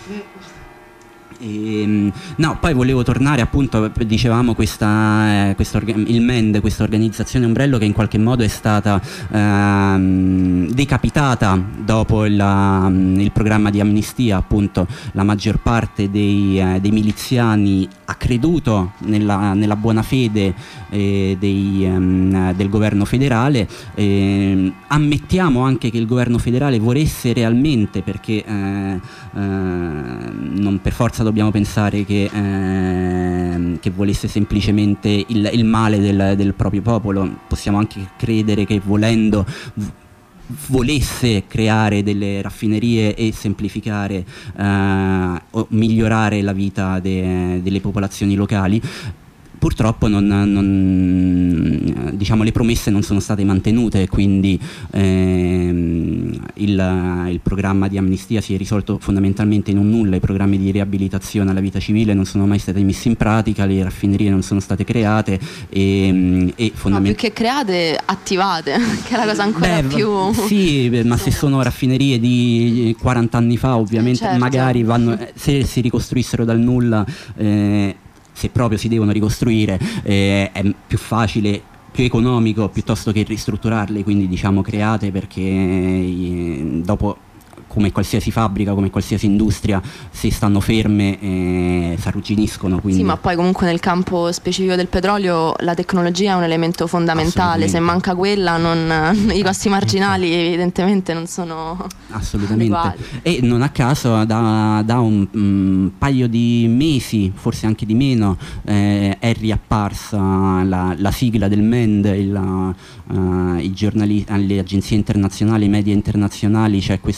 E, no, poi volevo tornare appunto, dicevamo questa, eh, questa orga- il M E N D, questa organizzazione ombrello che in qualche modo è stata ehm, decapitata dopo la, il programma di amnistia. Appunto la maggior parte dei, eh, dei miliziani ha creduto nella, nella buona fede eh, dei, ehm, del governo federale. Eh, ammettiamo anche che il governo federale volesse realmente, perché eh, eh, non per forza dobbiamo pensare che, eh, che volesse semplicemente il, il male del, del proprio popolo, possiamo anche credere che volendo volesse creare delle raffinerie e semplificare eh, o migliorare la vita de, delle popolazioni locali. Purtroppo non, non, diciamo, le promesse non sono state mantenute, quindi ehm, il, il programma di amnistia si è risolto fondamentalmente in un nulla. I programmi di riabilitazione alla vita civile non sono mai stati messi in pratica, le raffinerie non sono state create e, e fondamentalmente... No, più che create, attivate, che è la cosa ancora Beh, più... Sì, ma se sono raffinerie di quaranta anni fa, ovviamente, certo. magari vanno, se si ricostruissero dal nulla... Eh, se proprio si devono ricostruire eh, è più facile, più economico piuttosto che ristrutturarle, quindi diciamo create, perché eh, dopo, come qualsiasi fabbrica, come qualsiasi industria, se stanno ferme eh, si arrugginiscono. Quindi... Sì, ma poi comunque nel campo specifico del petrolio la tecnologia è un elemento fondamentale, se manca quella non, i costi marginali evidentemente non sono assolutamente adeguati. E non a caso da, da un, un paio di mesi, forse anche di meno, eh, è riapparsa la, la sigla del M E N D, il, uh, i giornali, le agenzie internazionali, i media internazionali, c'è questo portavoce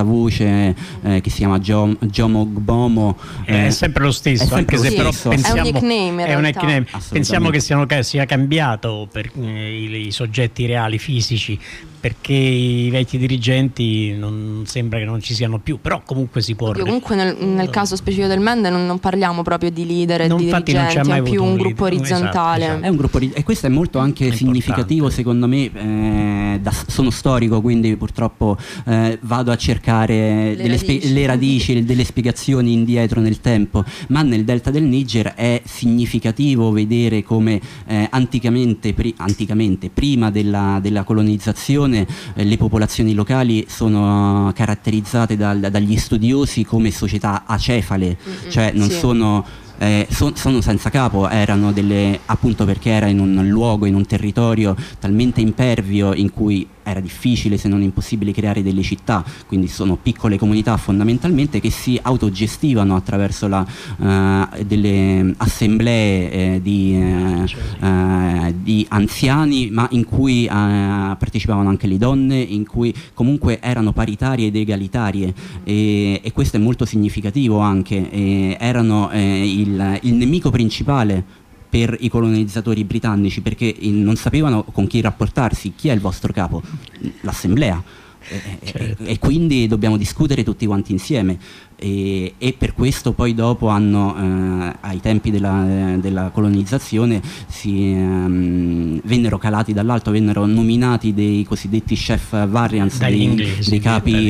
portavoce eh, che si chiama Jomo, Jomo Ogbomo. Eh, è sempre lo stesso, sempre anche lo se stesso. però pensiamo, è un nickname, in è un realtà. nickname. Pensiamo che siano, sia cambiato per eh, i, i soggetti reali, fisici, perché i vecchi dirigenti non sembra che non ci siano più, però comunque si può. Io comunque nel, nel caso specifico del Mende non, non parliamo proprio di leader e non, di dirigenti, è più un, un gruppo leader. orizzontale. Esatto, esatto. È un gruppo, e questo è molto anche è significativo secondo me. Eh, da, sono storico, quindi purtroppo eh, vado a cercare le delle, radici. Spe- le radici, delle spiegazioni indietro nel tempo, ma nel delta del Niger è significativo vedere come eh, anticamente, pri- anticamente, prima della, della colonizzazione, eh, le popolazioni locali sono caratterizzate dal, dagli studiosi come società acefale, Mm-mm, cioè non sì. sono Eh, so, sono senza capo, erano delle, appunto perché era in un luogo, in un territorio talmente impervio in cui era difficile se non impossibile creare delle città, quindi sono piccole comunità fondamentalmente che si autogestivano attraverso la, uh, delle assemblee eh, di, uh, uh, di anziani, ma in cui uh, partecipavano anche le donne, in cui comunque erano paritarie ed egalitarie, e, e questo è molto significativo anche. E erano eh, il, il nemico principale per i colonizzatori britannici, perché non sapevano con chi rapportarsi. Chi è il vostro capo? L'assemblea. Certo. E, e quindi dobbiamo discutere tutti quanti insieme, e, e per questo poi dopo hanno eh, ai tempi della, eh, della colonizzazione si ehm, vennero calati dall'alto, vennero nominati dei cosiddetti chef variants, dei, inglesi, dei capi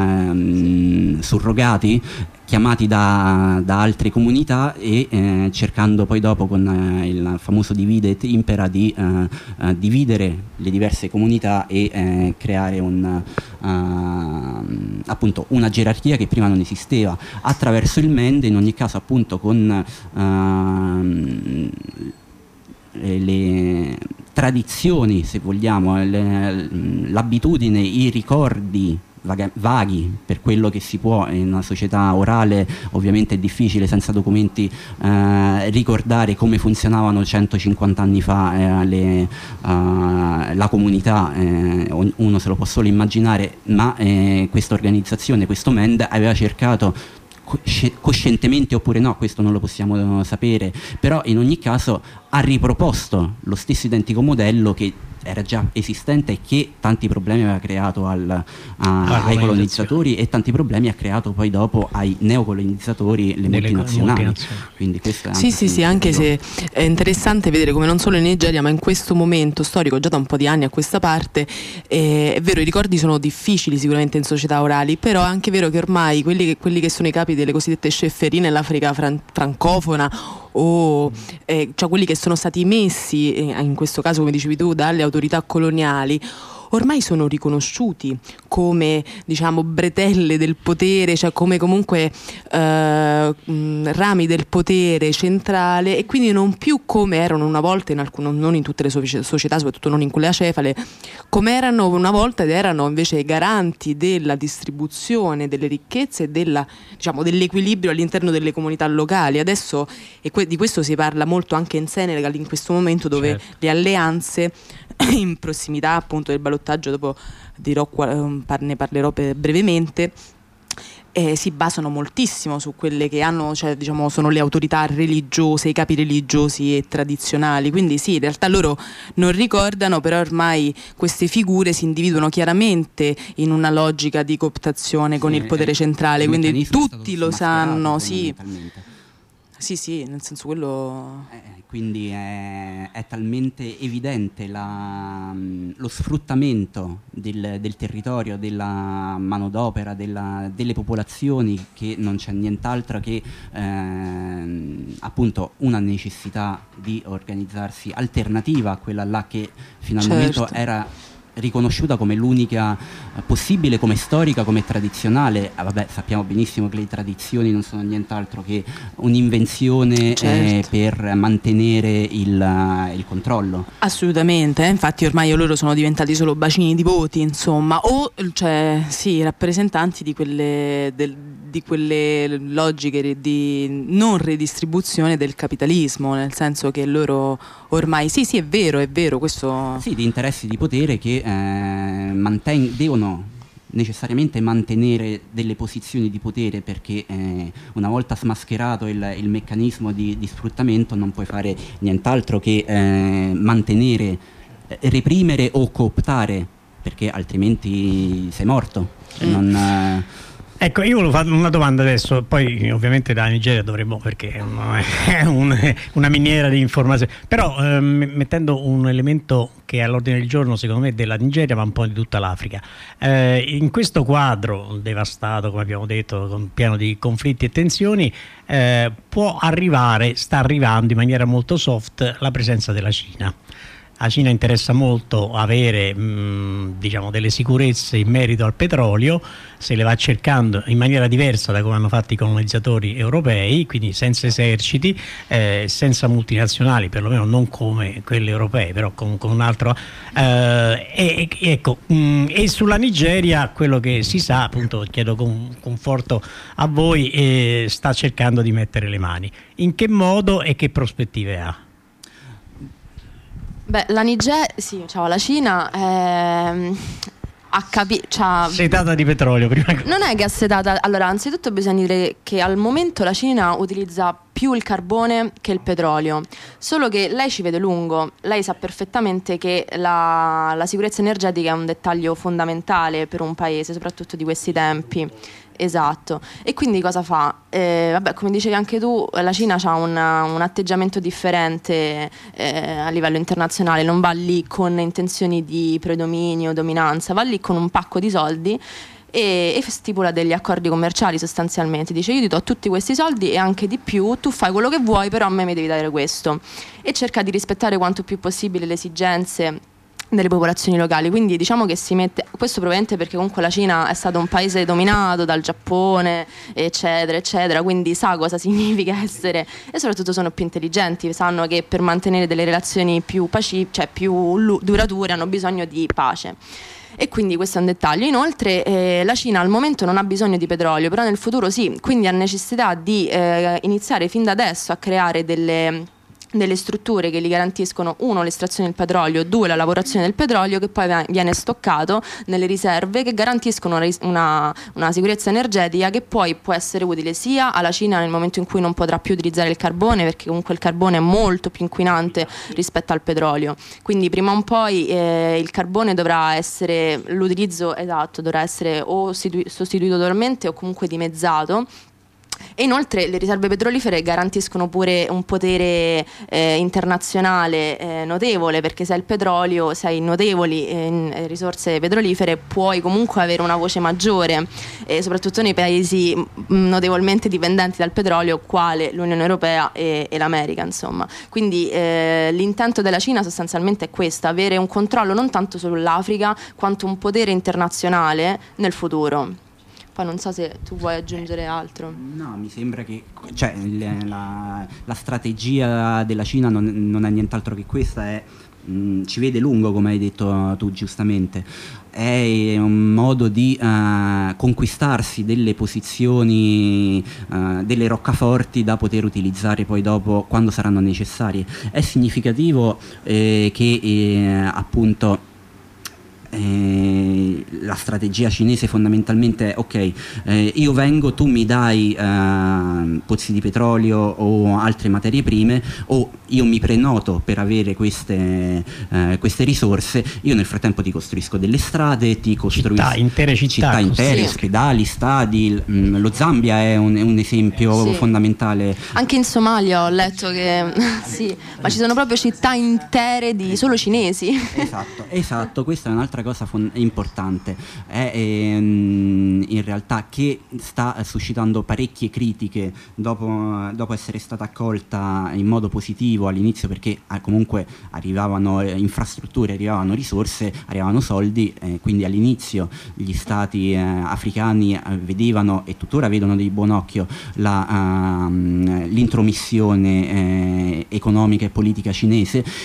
ehm, surrogati, chiamati da, da altre comunità, e eh, cercando poi dopo con eh, il famoso divide et impera di eh, eh, dividere le diverse comunità e eh, creare un, uh, appunto una gerarchia che prima non esisteva, attraverso il Mende, in ogni caso appunto con uh, le tradizioni, se vogliamo, le, l'abitudine, i ricordi vaghi, per quello che si può in una società orale. Ovviamente è difficile senza documenti eh, ricordare come funzionavano centocinquanta anni fa eh, le, uh, la comunità, eh, uno se lo può solo immaginare, ma eh, questa organizzazione, questo Mende, aveva cercato, coscientemente oppure no, questo non lo possiamo sapere, però in ogni caso ha riproposto lo stesso identico modello che era già esistente e che tanti problemi aveva creato al, a, ai colonizzatori, e tanti problemi ha creato poi dopo ai neocolonizzatori, le multinazionali. multinazionali. Quindi questo è sì, sì, sì, anche se è interessante vedere come non solo in Nigeria, ma in questo momento storico, già da un po' di anni a questa parte, eh, è vero, i ricordi sono difficili sicuramente in società orali, però è anche vero che ormai quelli che, quelli che sono i capi delle cosiddette chefferie nell'Africa fran- francofona, o eh, cioè quelli che sono stati messi eh, in questo caso, come dicevi tu, dalle autorità coloniali, ormai sono riconosciuti come, diciamo, bretelle del potere, cioè come comunque eh, mh, rami del potere centrale, e quindi non più come erano una volta in alcune, non in tutte le società, soprattutto non in quelle acefale, come erano una volta, ed erano invece garanti della distribuzione delle ricchezze e della, diciamo, dell'equilibrio all'interno delle comunità locali. Adesso, e que- di questo si parla molto anche in Senegal in questo momento, dove certo. le alleanze in prossimità appunto del ballottaggio, dopo dirò, ne parlerò brevemente, eh, si basano moltissimo su quelle che hanno, cioè diciamo sono le autorità religiose, i capi religiosi e tradizionali. Quindi sì, in realtà loro non ricordano, però ormai queste figure si individuano chiaramente in una logica di cooptazione con sì, il potere centrale, quindi tutti lo sanno, sì. Sì, sì, nel senso quello... Eh, quindi è, è talmente evidente la, lo sfruttamento del, del territorio, della manodopera, della, delle popolazioni, che non c'è nient'altro che eh, appunto una necessità di organizzarsi alternativa a quella là che fino al certo. momento era riconosciuta come l'unica possibile, come storica, come tradizionale. Ah, vabbè, sappiamo benissimo che le tradizioni non sono nient'altro che un'invenzione certo. eh, per mantenere il, il controllo. Assolutamente, eh? Infatti ormai loro sono diventati solo bacini di voti, insomma, o cioè sì, rappresentanti di quelle, del, di quelle logiche di non redistribuzione del capitalismo, nel senso che loro ormai sì, sì, è vero, è vero, questo sì, di interessi di potere che eh, manten- devono necessariamente mantenere delle posizioni di potere, perché eh, una volta smascherato il, il meccanismo di, di sfruttamento non puoi fare nient'altro che eh, mantenere, eh, reprimere o cooptare, perché altrimenti sei morto. Cioè mm. non, eh, Ecco, io volevo fare una domanda adesso, poi ovviamente dalla Nigeria dovremmo, perché è una, è un, una miniera di informazioni, però ehm, mettendo un elemento che è all'ordine del giorno secondo me della Nigeria ma un po' di tutta l'Africa, eh, in questo quadro devastato, come abbiamo detto, con, pieno di conflitti e tensioni, eh, può arrivare, sta arrivando in maniera molto soft la presenza della Cina. La Cina interessa molto avere mh, diciamo delle sicurezze in merito al petrolio, se le va cercando in maniera diversa da come hanno fatto i colonizzatori europei, quindi senza eserciti, eh, senza multinazionali, perlomeno non come quelle europee, però con, con un altro. Eh, e, ecco, mh, e sulla Nigeria quello che si sa, appunto chiedo con conforto a voi, eh, sta cercando di mettere le mani. In che modo e che prospettive ha? Beh, la Nigeria, sì, ciao, la Cina ehm, ha capito. Setata di petrolio prima. Non è che ha setata. Allora, anzitutto bisogna dire che al momento la Cina utilizza più il carbone che il petrolio, solo che lei ci vede lungo. Lei sa perfettamente che la, la sicurezza energetica è un dettaglio fondamentale per un paese, soprattutto di questi tempi. Esatto, e quindi cosa fa? Eh, vabbè, come dicevi anche tu, la Cina ha un, un atteggiamento differente eh, a livello internazionale, non va lì con intenzioni di predominio, dominanza, va lì con un pacco di soldi e, e stipula degli accordi commerciali sostanzialmente, dice io ti do tutti questi soldi e anche di più, tu fai quello che vuoi, però a me mi devi dare questo, e cerca di rispettare quanto più possibile le esigenze delle popolazioni locali, quindi diciamo che si mette, questo probabilmente perché comunque la Cina è stato un paese dominato dal Giappone eccetera eccetera, quindi sa cosa significa essere, e soprattutto sono più intelligenti, sanno che per mantenere delle relazioni più paci- cioè più durature hanno bisogno di pace. E quindi questo è un dettaglio. Inoltre eh, la Cina al momento non ha bisogno di petrolio, però nel futuro sì, quindi ha necessità di eh, iniziare fin da adesso a creare delle delle strutture che gli garantiscono uno l'estrazione del petrolio, due la lavorazione del petrolio che poi viene stoccato nelle riserve, che garantiscono una, una, una sicurezza energetica che poi può essere utile sia alla Cina nel momento in cui non potrà più utilizzare il carbone, perché comunque il carbone è molto più inquinante rispetto al petrolio, quindi prima o poi eh, il carbone dovrà essere, l'utilizzo esatto dovrà essere o sostituito totalmente o comunque dimezzato. E inoltre le riserve petrolifere garantiscono pure un potere eh, internazionale eh, notevole, perché se hai il petrolio, se hai notevoli eh, risorse petrolifere, puoi comunque avere una voce maggiore, eh, soprattutto nei paesi mh, notevolmente dipendenti dal petrolio, quale l'Unione Europea e, e l'America, insomma. Quindi eh, l'intento della Cina sostanzialmente è questo, avere un controllo non tanto sull'Africa quanto un potere internazionale nel futuro. Poi non so se tu vuoi aggiungere altro. No, mi sembra che cioè, la, la strategia della Cina non, non è nient'altro che questa, è, mh, ci vede lungo, come hai detto tu giustamente, è un modo di uh, conquistarsi delle posizioni, uh, delle roccaforti da poter utilizzare poi dopo quando saranno necessarie. È significativo eh, che eh, appunto Eh, la strategia cinese fondamentalmente è ok, eh, io vengo, tu mi dai eh, pozzi di petrolio o altre materie prime, o io mi prenoto per avere queste, eh, queste risorse, io nel frattempo ti costruisco delle strade, ti costruisco città, intere città, città intere, sì. ospedali, stadi. Mh, lo Zambia è un, un esempio sì. fondamentale. Anche in Somalia ho letto che sì, ma ci sono proprio città intere di solo cinesi. Esatto, esatto, questa è un'altra cosa fon- importante, è ehm, in realtà che sta suscitando parecchie critiche dopo, dopo essere stata accolta in modo positivo all'inizio, perché eh, comunque arrivavano eh, infrastrutture, arrivavano risorse, arrivavano soldi, eh, quindi all'inizio gli stati eh, africani eh, vedevano e tuttora vedono di buon occhio la, uh, l'intromissione eh, economica e politica cinese.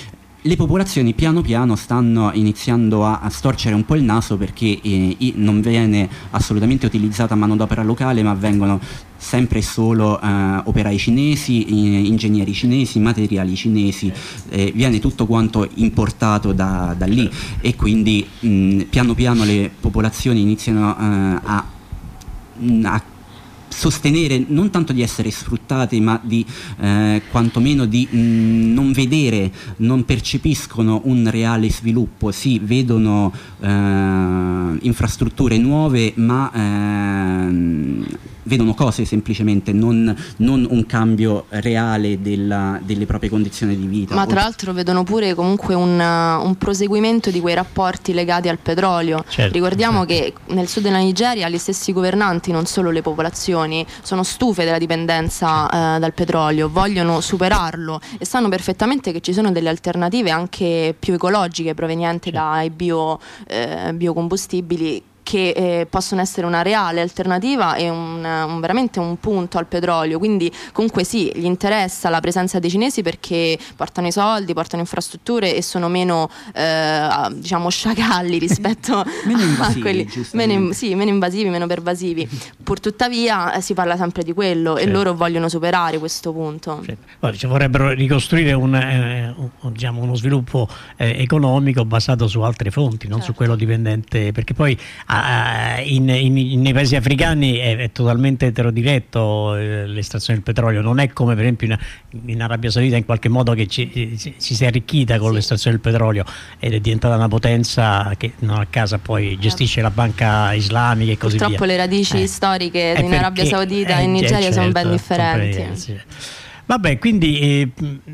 le popolazioni piano piano stanno iniziando a, a storcere un po' il naso, perché eh, non viene assolutamente utilizzata manodopera locale, ma vengono sempre e solo eh, operai cinesi, eh, ingegneri cinesi, materiali cinesi, eh, viene tutto quanto importato da, da lì, e quindi mh, piano piano le popolazioni iniziano eh, a, a sostenere non tanto di essere sfruttate, ma di eh, quantomeno di mh, non vedere, non percepiscono un reale sviluppo. Sì, vedono eh, infrastrutture nuove, ma ehm, vedono cose semplicemente, non, non un cambio reale della, delle proprie condizioni di vita. Ma tra l'altro vedono pure comunque un, un proseguimento di quei rapporti legati al petrolio. Certo, Ricordiamo certo. che nel sud della Nigeria gli stessi governanti, non solo le popolazioni, sono stufe della dipendenza eh, dal petrolio, vogliono superarlo e sanno perfettamente che ci sono delle alternative anche più ecologiche provenienti certo. dai bio, eh, biocombustibili, che eh, possono essere una reale alternativa e un, un, veramente un punto al petrolio. Quindi comunque sì, gli interessa la presenza dei cinesi perché portano i soldi, portano infrastrutture e sono meno eh, diciamo sciacalli rispetto meno invasivi, a quelli meno, sì, meno invasivi, meno pervasivi. Purtuttavia eh, si parla sempre di quello certo. e loro vogliono superare questo punto. Certo. Allora, ci vorrebbero ricostruire un, eh, un, diciamo, uno sviluppo eh, economico basato su altre fonti, non certo. su quello dipendente, perché poi In, in, nei paesi africani è, è totalmente eterodiretto eh, l'estrazione del petrolio, non è come per esempio in, in Arabia Saudita in qualche modo che ci, ci, ci si è arricchita con sì. l'estrazione del petrolio ed è diventata una potenza che non a casa poi gestisce la banca islamica e così Purtroppo via. le radici eh. storiche è in Arabia Saudita e in Nigeria certo, sono ben differenti. Sono sì. Vabbè, quindi eh,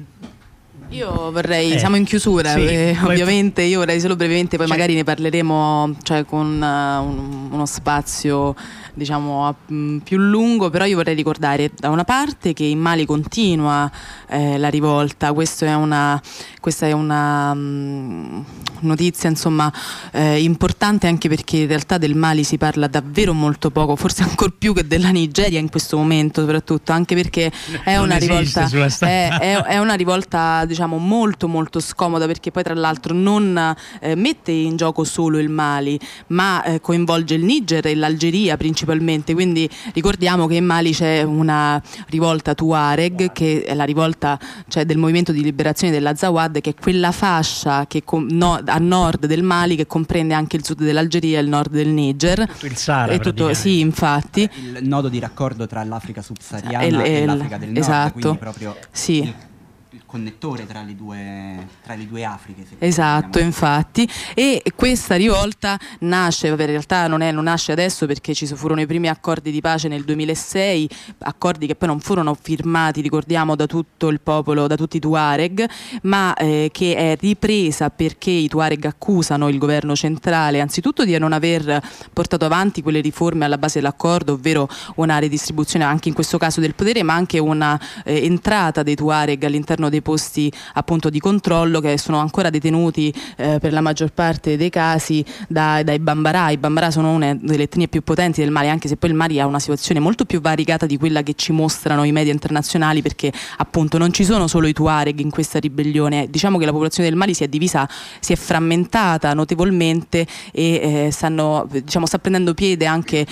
io vorrei, eh, siamo in chiusura, sì, eh, poi, ovviamente io vorrei solo brevemente, poi cioè, magari ne parleremo cioè, con uh, un, uno spazio diciamo a, mh, più lungo, però io vorrei ricordare da una parte che in Mali continua eh, la rivolta. Questo è una, questa è una mh, notizia insomma eh, importante, anche perché in realtà del Mali si parla davvero molto poco, forse ancor più che della Nigeria in questo momento, soprattutto anche perché è non una rivolta è, è, è una rivolta diciamo molto molto scomoda, perché poi tra l'altro non eh, mette in gioco solo il Mali, ma eh, coinvolge il Niger e l'Algeria principalmente. Quindi ricordiamo che in Mali c'è una rivolta Tuareg, che è la rivolta cioè, del movimento di liberazione dell'Azawad, che è quella fascia che com- no, a nord del Mali che comprende anche il sud dell'Algeria e il nord del Niger. Tutto il Sahara, e tutto, sì, infatti. Il nodo di raccordo tra l'Africa subsahariana il, e il, l'Africa del Nord, esatto. quindi proprio sì. il, il connettore tra le due, tra le due Afriche. Esatto, infatti. E questa rivolta nasce, in realtà non, è, non nasce adesso, perché ci furono i primi accordi di pace nel duemilasei, accordi che poi non furono firmati, ricordiamo, da tutto il popolo, da tutti i Tuareg, ma eh, che è ripresa perché i Tuareg accusano il governo centrale anzitutto di non aver portato avanti quelle riforme alla base dell'accordo, ovvero una redistribuzione anche in questo caso del potere, ma anche una eh, entrata dei Tuareg all'interno dei posti appunto di controllo, che sono ancora detenuti eh, per la maggior parte dei casi da, dai Bambara. I Bambara sono una delle etnie più potenti del Mali, anche se poi il Mali ha una situazione molto più variegata di quella che ci mostrano i media internazionali, perché appunto non ci sono solo i Tuareg in questa ribellione. Diciamo che la popolazione del Mali si è divisa, si è frammentata notevolmente e eh, stanno, diciamo, sta prendendo piede anche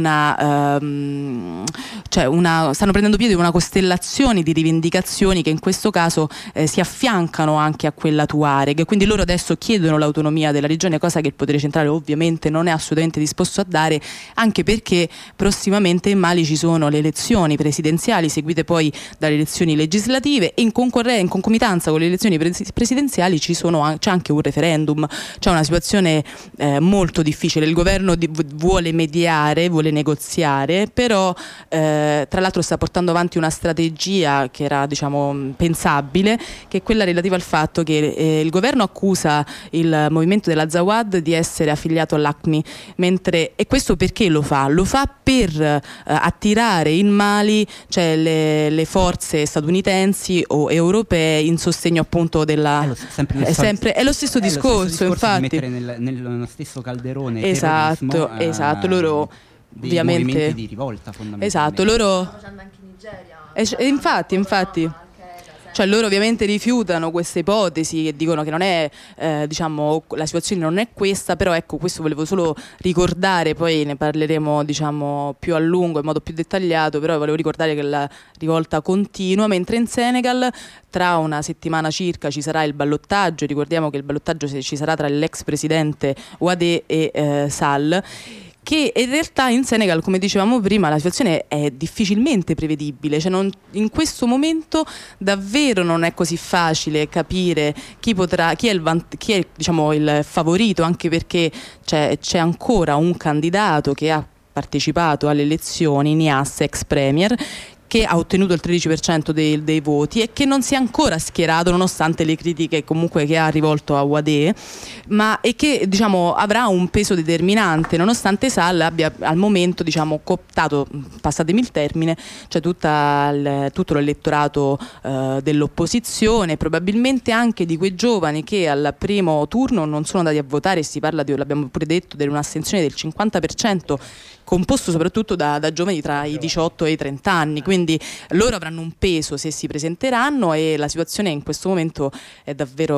una, ehm, cioè una stanno prendendo piede una costellazione di rivendicazioni che in questo caso eh, si affiancano anche a quella Tuareg. Quindi loro adesso chiedono l'autonomia della regione, cosa che il potere centrale ovviamente non è assolutamente disposto a dare, anche perché prossimamente in Mali ci sono le elezioni presidenziali seguite poi dalle elezioni legislative, e in, concorre- in concomitanza con le elezioni pres- presidenziali ci sono an- c'è anche un referendum. C'è una situazione eh, molto difficile. Il governo di- vuole mediare, vuole negoziare, però eh, tra l'altro sta portando avanti una strategia che era diciamo pensabile, che è quella relativa al fatto che eh, il governo accusa il movimento dell'Azawad di essere affiliato all'A C M I, mentre, e questo perché lo fa? Lo fa per eh, attirare in Mali cioè, le, le forze statunitensi o europee in sostegno appunto della... È lo, sempre è, sempre, è lo stesso è discorso, lo stesso discorso infatti. di mettere nel, nello stesso calderone esatto, eh, esatto, loro dei ovviamente movimenti di rivolta fondamentalmente. Esatto, loro... Sta facendo anche in Nigeria. E, infatti, infatti... Cioè loro ovviamente rifiutano queste ipotesi e dicono che non è, eh, diciamo, la situazione non è questa, però ecco, questo volevo solo ricordare, poi ne parleremo, diciamo, più a lungo, in modo più dettagliato, però volevo ricordare che la rivolta continua, mentre in Senegal tra una settimana circa ci sarà il ballottaggio. Ricordiamo che il ballottaggio ci sarà tra l'ex presidente Ouadé e eh, Sall, che in realtà in Senegal, come dicevamo prima, la situazione è difficilmente prevedibile, cioè non, in questo momento davvero non è così facile capire chi potrà, chi è il, chi è, diciamo, il favorito, anche perché c'è, c'è ancora un candidato che ha partecipato alle elezioni, Niass, ex premier, che ha ottenuto il tredici per cento dei, dei voti e che non si è ancora schierato nonostante le critiche comunque che ha rivolto a Ouadé, ma e che, diciamo, avrà un peso determinante nonostante Sall abbia al momento, diciamo, cooptato, passatemi il termine, cioè tutta il, tutto l'elettorato eh, dell'opposizione, probabilmente anche di quei giovani che al primo turno non sono andati a votare. Si parla di, l'abbiamo pure detto, di un'astensione del cinquanta per cento, composto soprattutto da, da giovani tra i diciotto e i trenta anni, quindi loro avranno un peso se si presenteranno, e la situazione in questo momento è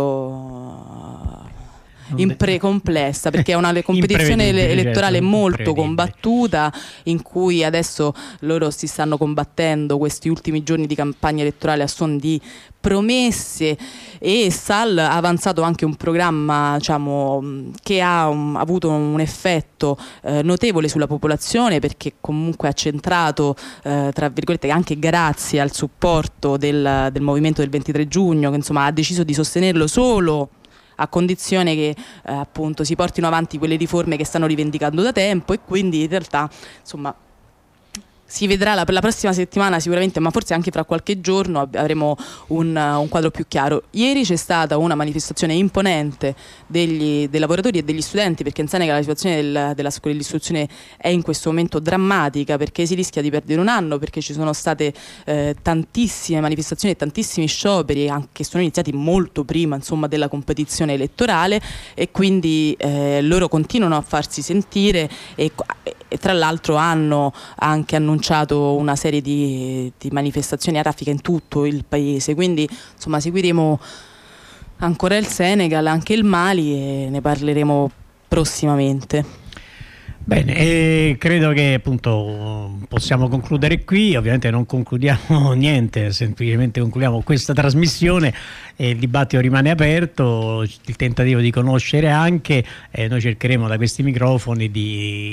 davvero impre complessa, perché è una competizione elettorale molto combattuta, in cui adesso loro si stanno combattendo questi ultimi giorni di campagna elettorale a suon di promesse, e Sall ha avanzato anche un programma, diciamo, che ha un, avuto un effetto eh, notevole sulla popolazione, perché comunque ha centrato, eh, tra virgolette, anche grazie al supporto del, del movimento del ventitré giugno, che insomma ha deciso di sostenerlo solo a condizione che eh, appunto si portino avanti quelle riforme che stanno rivendicando da tempo, e quindi in realtà, insomma, si vedrà la, la prossima settimana sicuramente, ma forse anche fra qualche giorno avremo un, un quadro più chiaro. Ieri c'è stata una manifestazione imponente degli, dei lavoratori e degli studenti, perché in Senegal la situazione del, della scuola dell'istruzione è in questo momento drammatica, perché si rischia di perdere un anno, perché ci sono state eh, tantissime manifestazioni e tantissimi scioperi, anche che sono iniziati molto prima, insomma, della competizione elettorale, e quindi eh, loro continuano a farsi sentire, e, e tra l'altro hanno anche annunciato una serie di, di manifestazioni a raffica in tutto il paese, quindi insomma seguiremo ancora il Senegal, anche il Mali, e ne parleremo prossimamente. Bene, eh, credo che appunto possiamo concludere qui. Ovviamente non concludiamo niente, semplicemente concludiamo questa trasmissione, e il dibattito rimane aperto, il tentativo di conoscere anche, eh, noi cercheremo da questi microfoni di